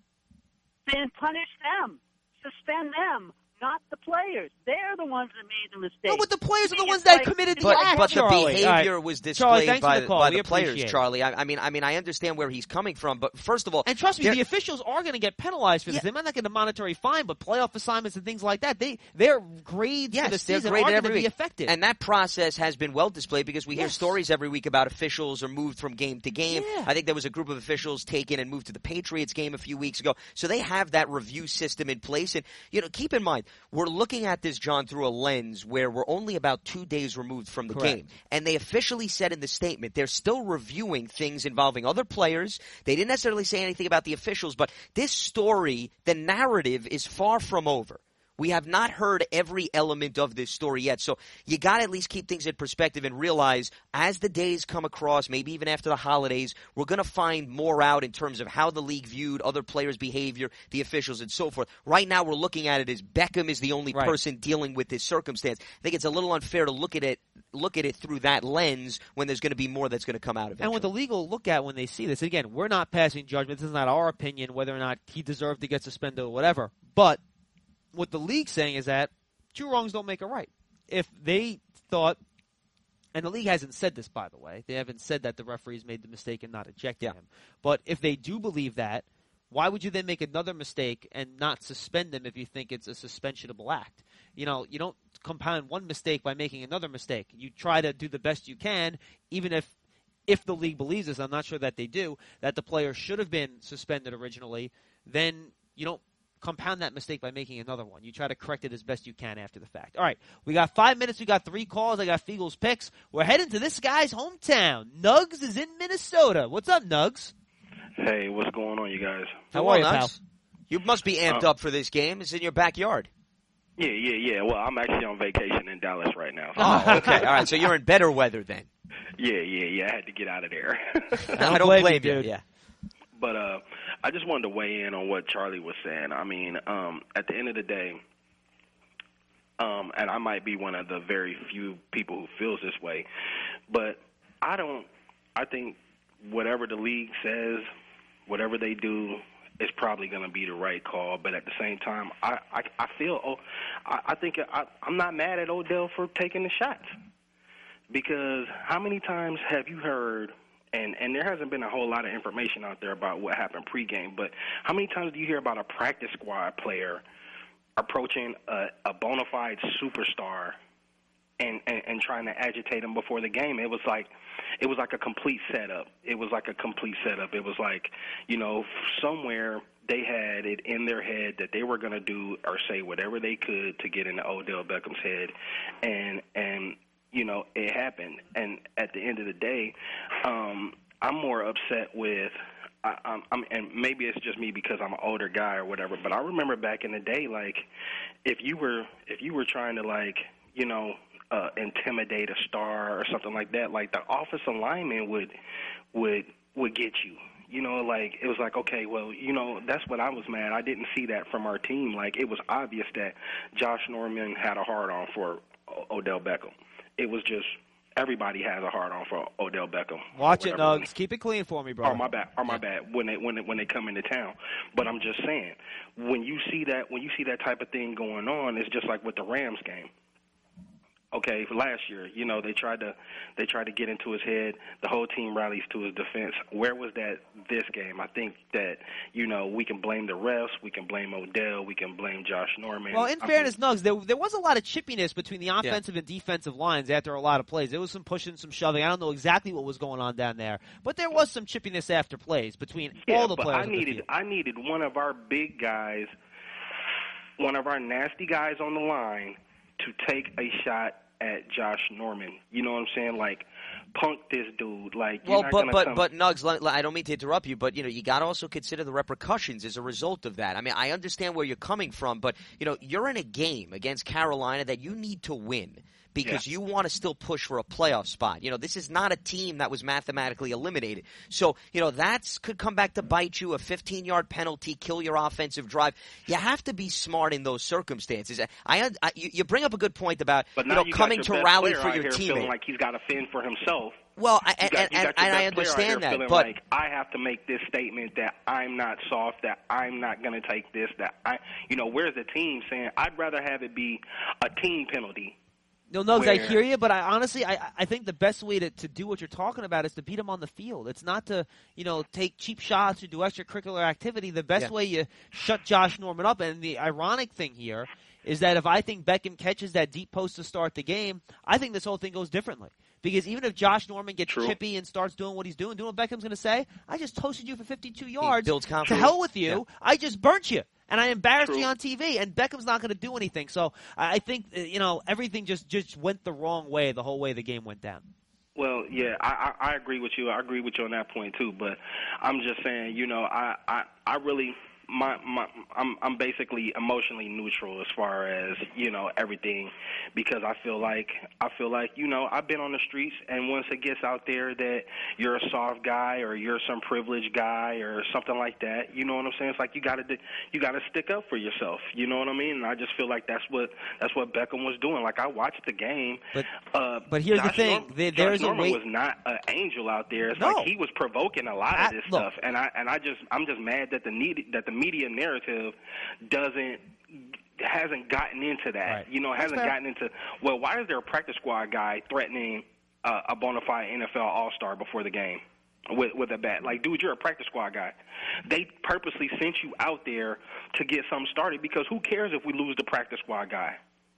Then punish them, suspend them, not the players. They're the ones that made the mistake. No, but the players are the It's ones that like- committed the But act, but the Charlie. behavior All right. was Charlie, displayed thanks for by the call. by We the players, appreciate it. Charlie. I, I mean I mean I understand where he's coming from, but first of all, And trust me, there- the officials are going to get penalized for this. Yeah. They might not get a monetary fine, but playoff assignments and things like that, they their grades Yes, for the they're season graded are going every to be week. affected. And that process has been well displayed because we hear Yes. stories every week about officials are moved from game to game. Yeah. I think there was a group of officials taken and moved to the Patriots game a few weeks ago. So they have that review system in place. And, you know, keep in mind, we're looking at this, John, through a lens where we're only about two days removed from the Correct. game. And they officially said in the statement they're still reviewing things involving other players. They didn't necessarily say anything about the officials, but this story, the narrative is far from over. We have not heard every element of this story yet. So you got to at least keep things in perspective and realize as the days come across, maybe even after the holidays, we're going to find more out in terms of how the league viewed other players' behavior, the officials, and so forth. Right now we're looking at it as Beckham is the only Right. person dealing with this circumstance. I think it's a little unfair to look at it look at it through that lens when there's going to be more that's going to come out of it. And what the league will look at when they see this, again, we're not passing judgment. This is not our opinion whether or not he deserved to get suspended or whatever. But what the league's saying is that two wrongs don't make a right. If they thought, and the league hasn't said this, by the way, they haven't said that the referees made the mistake in not ejecting Yeah. him. But if they do believe that, why would you then make another mistake and not suspend them if you think it's a suspensionable act? You know, you don't compound one mistake by making another mistake. You try to do the best you can, even if if the league believes this, I'm not sure that they do, that the player should have been suspended originally, then you don't compound that mistake by making another one. You try to correct it as best you can after the fact. All right, we got five minutes. We got three calls. I got Fiegel's picks. We're heading to this guy's hometown. Nugs is in Minnesota. What's up, Nugs? Hey, what's going on, you guys? How are you, pal? Nugs? You must be amped Uh, up for this game. It's in your backyard. Yeah, yeah, yeah. Well, I'm actually on vacation in Dallas right now. Oh, okay. All right, so you're in better weather then. Yeah, yeah, yeah. I had to get out of there. I don't blame you, dude. yeah. But uh, I just wanted to weigh in on what Charlie was saying. I mean, um, at the end of the day, um, and I might be one of the very few people who feels this way, but I don't. I think whatever the league says, whatever they do, is probably going to be the right call. But at the same time, I I, I feel oh, I, I think I, I'm not mad at Odell for taking the shots, because how many times have you heard? And and there hasn't been a whole lot of information out there about what happened pregame, but how many times do you hear about a practice squad player approaching a, a bona fide superstar and, and, and trying to agitate him before the game? It was like it was like a complete setup. It was like a complete setup. It was like, you know, somewhere they had it in their head that they were going to do or say whatever they could to get into Odell Beckham's head, and and. You know, it happened. And at the end of the day, um, I'm more upset with, I, I'm, I'm, and maybe it's just me because I'm an older guy or whatever, but I remember back in the day, like, if you were, if you were trying to, like, you know, uh, intimidate a star or something like that, like the offensive lineman would, would, would get you. You know, like, it was like, okay, well, you know, that's what I was mad. I didn't see that from our team. Like, it was obvious that Josh Norman had a hard-on for o- Odell Beckham. It was just everybody has a hard-on for Odell Beckham. Watch it, Nugs. Keep it clean for me, bro. Or my bad. Or my bad. When they when they, when they come into town. But I'm just saying, when you see that when you see that type of thing going on, it's just like with the Rams game. Okay, for last year, you know, they tried to they tried to get into his head. The whole team rallies to his defense. Where was that this game? I think that, you know, we can blame the refs, we can blame Odell, we can blame Josh Norman. Well, in I fairness, mean, Nugs, there, there was a lot of chippiness between the offensive yeah. and defensive lines after a lot of plays. There was some pushing, some shoving. I don't know exactly what was going on down there, but there was some chippiness after plays between yeah, all the but players. I needed I needed one of our big guys, one of our nasty guys on the line to take a shot at Josh Norman. You know what I'm saying? Like, punk this dude. Like, you're well, not but but come... but Nugs, I don't mean to interrupt you, but you know, you got to also consider the repercussions as a result of that. I mean, I understand where you're coming from, but you know, you're in a game against Carolina that you need to win, because yeah. you want to still push for a playoff spot. You know, this is not a team that was mathematically eliminated. So, you know, that could come back to bite you, a fifteen-yard penalty, kill your offensive drive. You have to be smart in those circumstances. I, I you bring up a good point about, but you know, you coming to rally for your teammate. Feeling like he's got to fend for himself. Well, I, you got, and, you got and I understand that, but like, I have to make this statement that I'm not soft, that I'm not going to take this, that I, you know, where's the team saying, I'd rather have it be a team penalty. No, Nugs, Where... I hear you, but I honestly, I, I think the best way to, to do what you're talking about is to beat him on the field. It's not to, you know, take cheap shots or do extracurricular activity. The best yeah. way you shut Josh Norman up, and the ironic thing here is that if I think Beckham catches that deep post to start the game, I think this whole thing goes differently. Because even if Josh Norman gets True. chippy and starts doing what he's doing, doing what Beckham's going to say, I just toasted you for fifty-two yards. He builds confidence. To hell with you. Yeah. I just burnt you. And I embarrassed True. you on T V, and Beckham's not going to do anything. So I think, you know, everything just, just went the wrong way the whole way the game went down. Well, yeah, I, I, I agree with you. I agree with you on that point, too. But I'm just saying, you know, I, I, I really – My, my, I'm, I'm basically emotionally neutral as far as, you know, everything, because I feel like, I feel like, you know, I've been on the streets, and once it gets out there that you're a soft guy or you're some privileged guy or something like that, you know what I'm saying? It's like you got to, you got to stick up for yourself. You know what I mean? And I just feel like that's what, that's what Beckham was doing. Like, I watched the game. But, uh, but here's Josh the thing: Norman, there, there's Josh a Norman way. was not an angel out there. It's No. like he was provoking a lot I, of this look, stuff, and I, and I just, I'm just mad that the need, that the media narrative doesn't hasn't gotten into that. Right. You know, hasn't fair. gotten into, well, why is there a practice squad guy threatening uh, a bona fide N F L All-Star before the game with with a bat? Like, dude, you're a practice squad guy. They purposely sent you out there to get something started, because who cares if we lose the practice squad guy?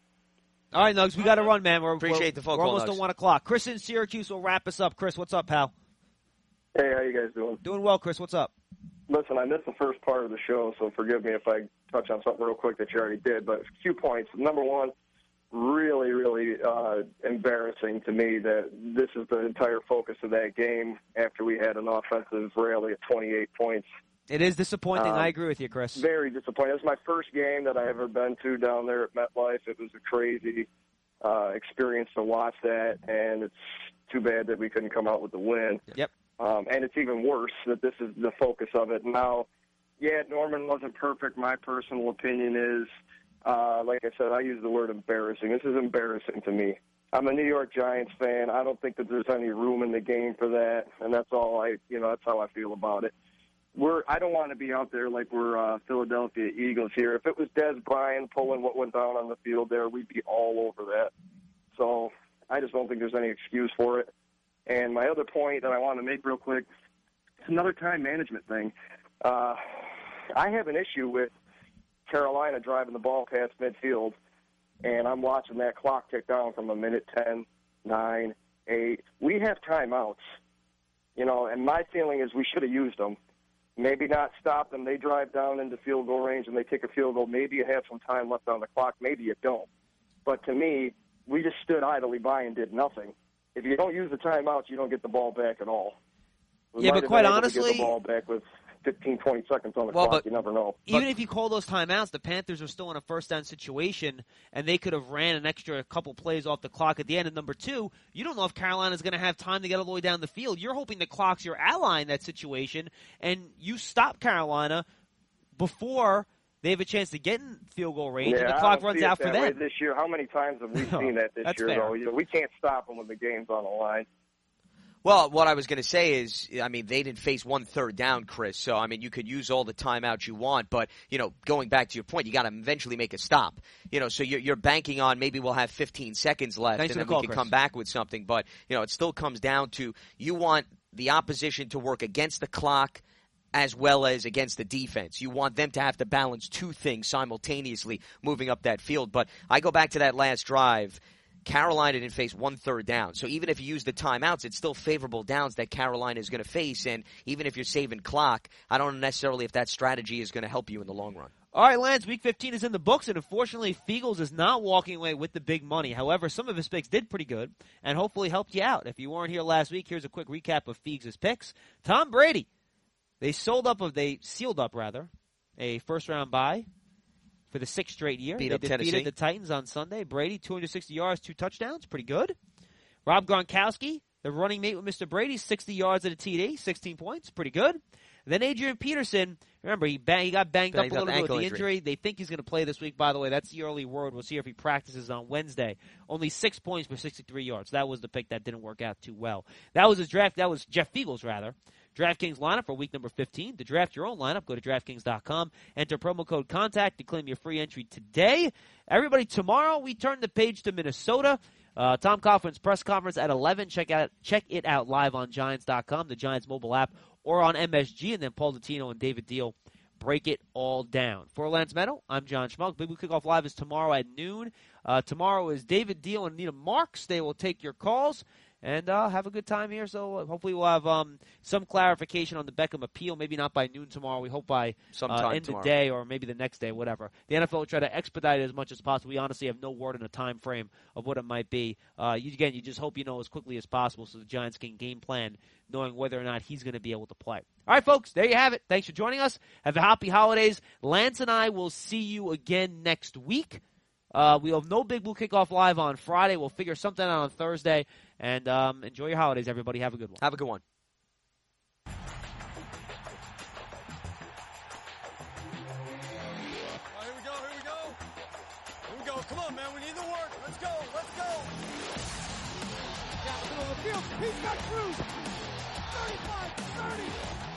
All right, Nugs, we got to run, man. We're, Appreciate we're, the phone we're call, almost Nugs. at one o'clock. Chris in Syracuse will wrap us up. Chris, what's up, pal? Hey, how you guys doing? Doing well, Chris. What's up? Listen, I missed the first part of the show, so forgive me if I touch on something real quick that you already did. But a few points. Number one, really, really uh, embarrassing to me that this is the entire focus of that game after we had an offensive rally of twenty-eight points. It is disappointing. Um, I agree with you, Chris. Very disappointing. It was my first game that I ever been to down there at MetLife. It was a crazy uh, experience to watch that, and it's too bad that we couldn't come out with the win. Yep. Um, and it's even worse that this is the focus of it. Now, yeah, Norman wasn't perfect. My personal opinion is, uh, like I said, I use the word embarrassing. This is embarrassing to me. I'm a New York Giants fan. I don't think that there's any room in the game for that, and that's all I, you know, that's how I feel about it. we're I don't want to be out there like we're uh, Philadelphia Eagles here. If it was Des Bryant pulling what went down on the field there, we'd be all over that. So I just don't think there's any excuse for it. And my other point that I want to make real quick, it's another time management thing. Uh, I have an issue with Carolina driving the ball past midfield, and I'm watching that clock tick down from a minute ten, nine, eight. We have timeouts, you know, and my feeling is we should have used them. Maybe not stop them. They drive down into field goal range and they take a field goal. Maybe you have some time left on the clock. Maybe you don't. But to me, we just stood idly by and did nothing. If you don't use the timeouts, you don't get the ball back at all. We yeah, might but have quite been able honestly, to get the ball back with fifteen, twenty seconds on the well, clock. but You never know. Even if you call those timeouts, the Panthers are still in a first down situation, and they could have ran an extra couple plays off the clock at the end. And number two, you don't know if Carolina's going to have time to get all the way down the field. You're hoping the clock's your ally in that situation, and you stop Carolina before they have a chance to get in field goal range, yeah, and the clock I don't runs see it out for that way them. this year. How many times have we No, seen that this that's year, fair. though? You know, we can't stop them when the game's on the line. Well, what I was going to say is, I mean, they didn't face one third down, Chris. So, I mean, you could use all the timeouts you want, but, you know, going back to your point, you got to eventually make a stop. You know, so you're, you're banking on maybe we'll have fifteen seconds left, Thanks and then for the call, we can Chris. come back with something. But, you know, it still comes down to you want the opposition to work against the clock as well as against the defense. You want them to have to balance two things simultaneously moving up that field. But I go back to that last drive. Carolina didn't face one third down. So even if you use the timeouts, it's still favorable downs that Carolina is going to face. And even if you're saving clock, I don't know necessarily if that strategy is going to help you in the long run. All right, Lance, Week fifteen is in the books, and unfortunately, Fiegels is not walking away with the big money. However, some of his picks did pretty good and hopefully helped you out. If you weren't here last week, here's a quick recap of Fiegels' picks. Tom Brady, they sold up, of they sealed up, rather, a first-round bye for the sixth straight year. Beat they up defeated Tennessee. the Titans on Sunday. Brady, two hundred sixty yards, two touchdowns, pretty good. Rob Gronkowski, the running mate with Mister Brady, sixty yards at a T D, sixteen points, pretty good. Then Adrian Peterson, remember, he, bang, he got banged, Banged up a up little bit with ankle the injury. injury. They think he's going to play this week, by the way. That's the early word. We'll see if he practices on Wednesday. Only six points for sixty-three yards. That was the pick that didn't work out too well. That was his draft. That was Jeff Fiegels, rather. DraftKings lineup for week number fifteen. To draft your own lineup, go to DraftKings dot com. Enter promo code CONTACT to claim your free entry today. Everybody, tomorrow we turn the page to Minnesota. Uh, Tom Coughlin's press conference at eleven. Check out check it out live on Giants dot com, the Giants mobile app, or on M S G. And then Paul Dottino and David Deal break it all down. For Lance Meadow, I'm John Schmuck. Big Blue Kickoff Live is tomorrow at noon. Uh, tomorrow is David Deal and Nita Marks. They will take your calls. And uh, have a good time here. So hopefully we'll have um, some clarification on the Beckham appeal. Maybe not by noon tomorrow. We hope by Sometime uh, end tomorrow. of day or maybe the next day, whatever. The N F L will try to expedite it as much as possible. We honestly have no word on a time frame of what it might be. Uh, you, again, you just hope you know as quickly as possible so the Giants can game plan knowing whether or not he's going to be able to play. All right, folks, there you have it. Thanks for joining us. Have a happy holidays. Lance and I will see you again next week. Uh, we'll have no Big Blue Kickoff Live on Friday. We'll figure something out on Thursday. And um, enjoy your holidays, everybody. Have a good one. Have a good one. All right, here we go, here we go. Here we go. Come on, man. We need the work. Let's go, let's go. Down the middle of the field. He's got Cruz. thirty-five, thirty.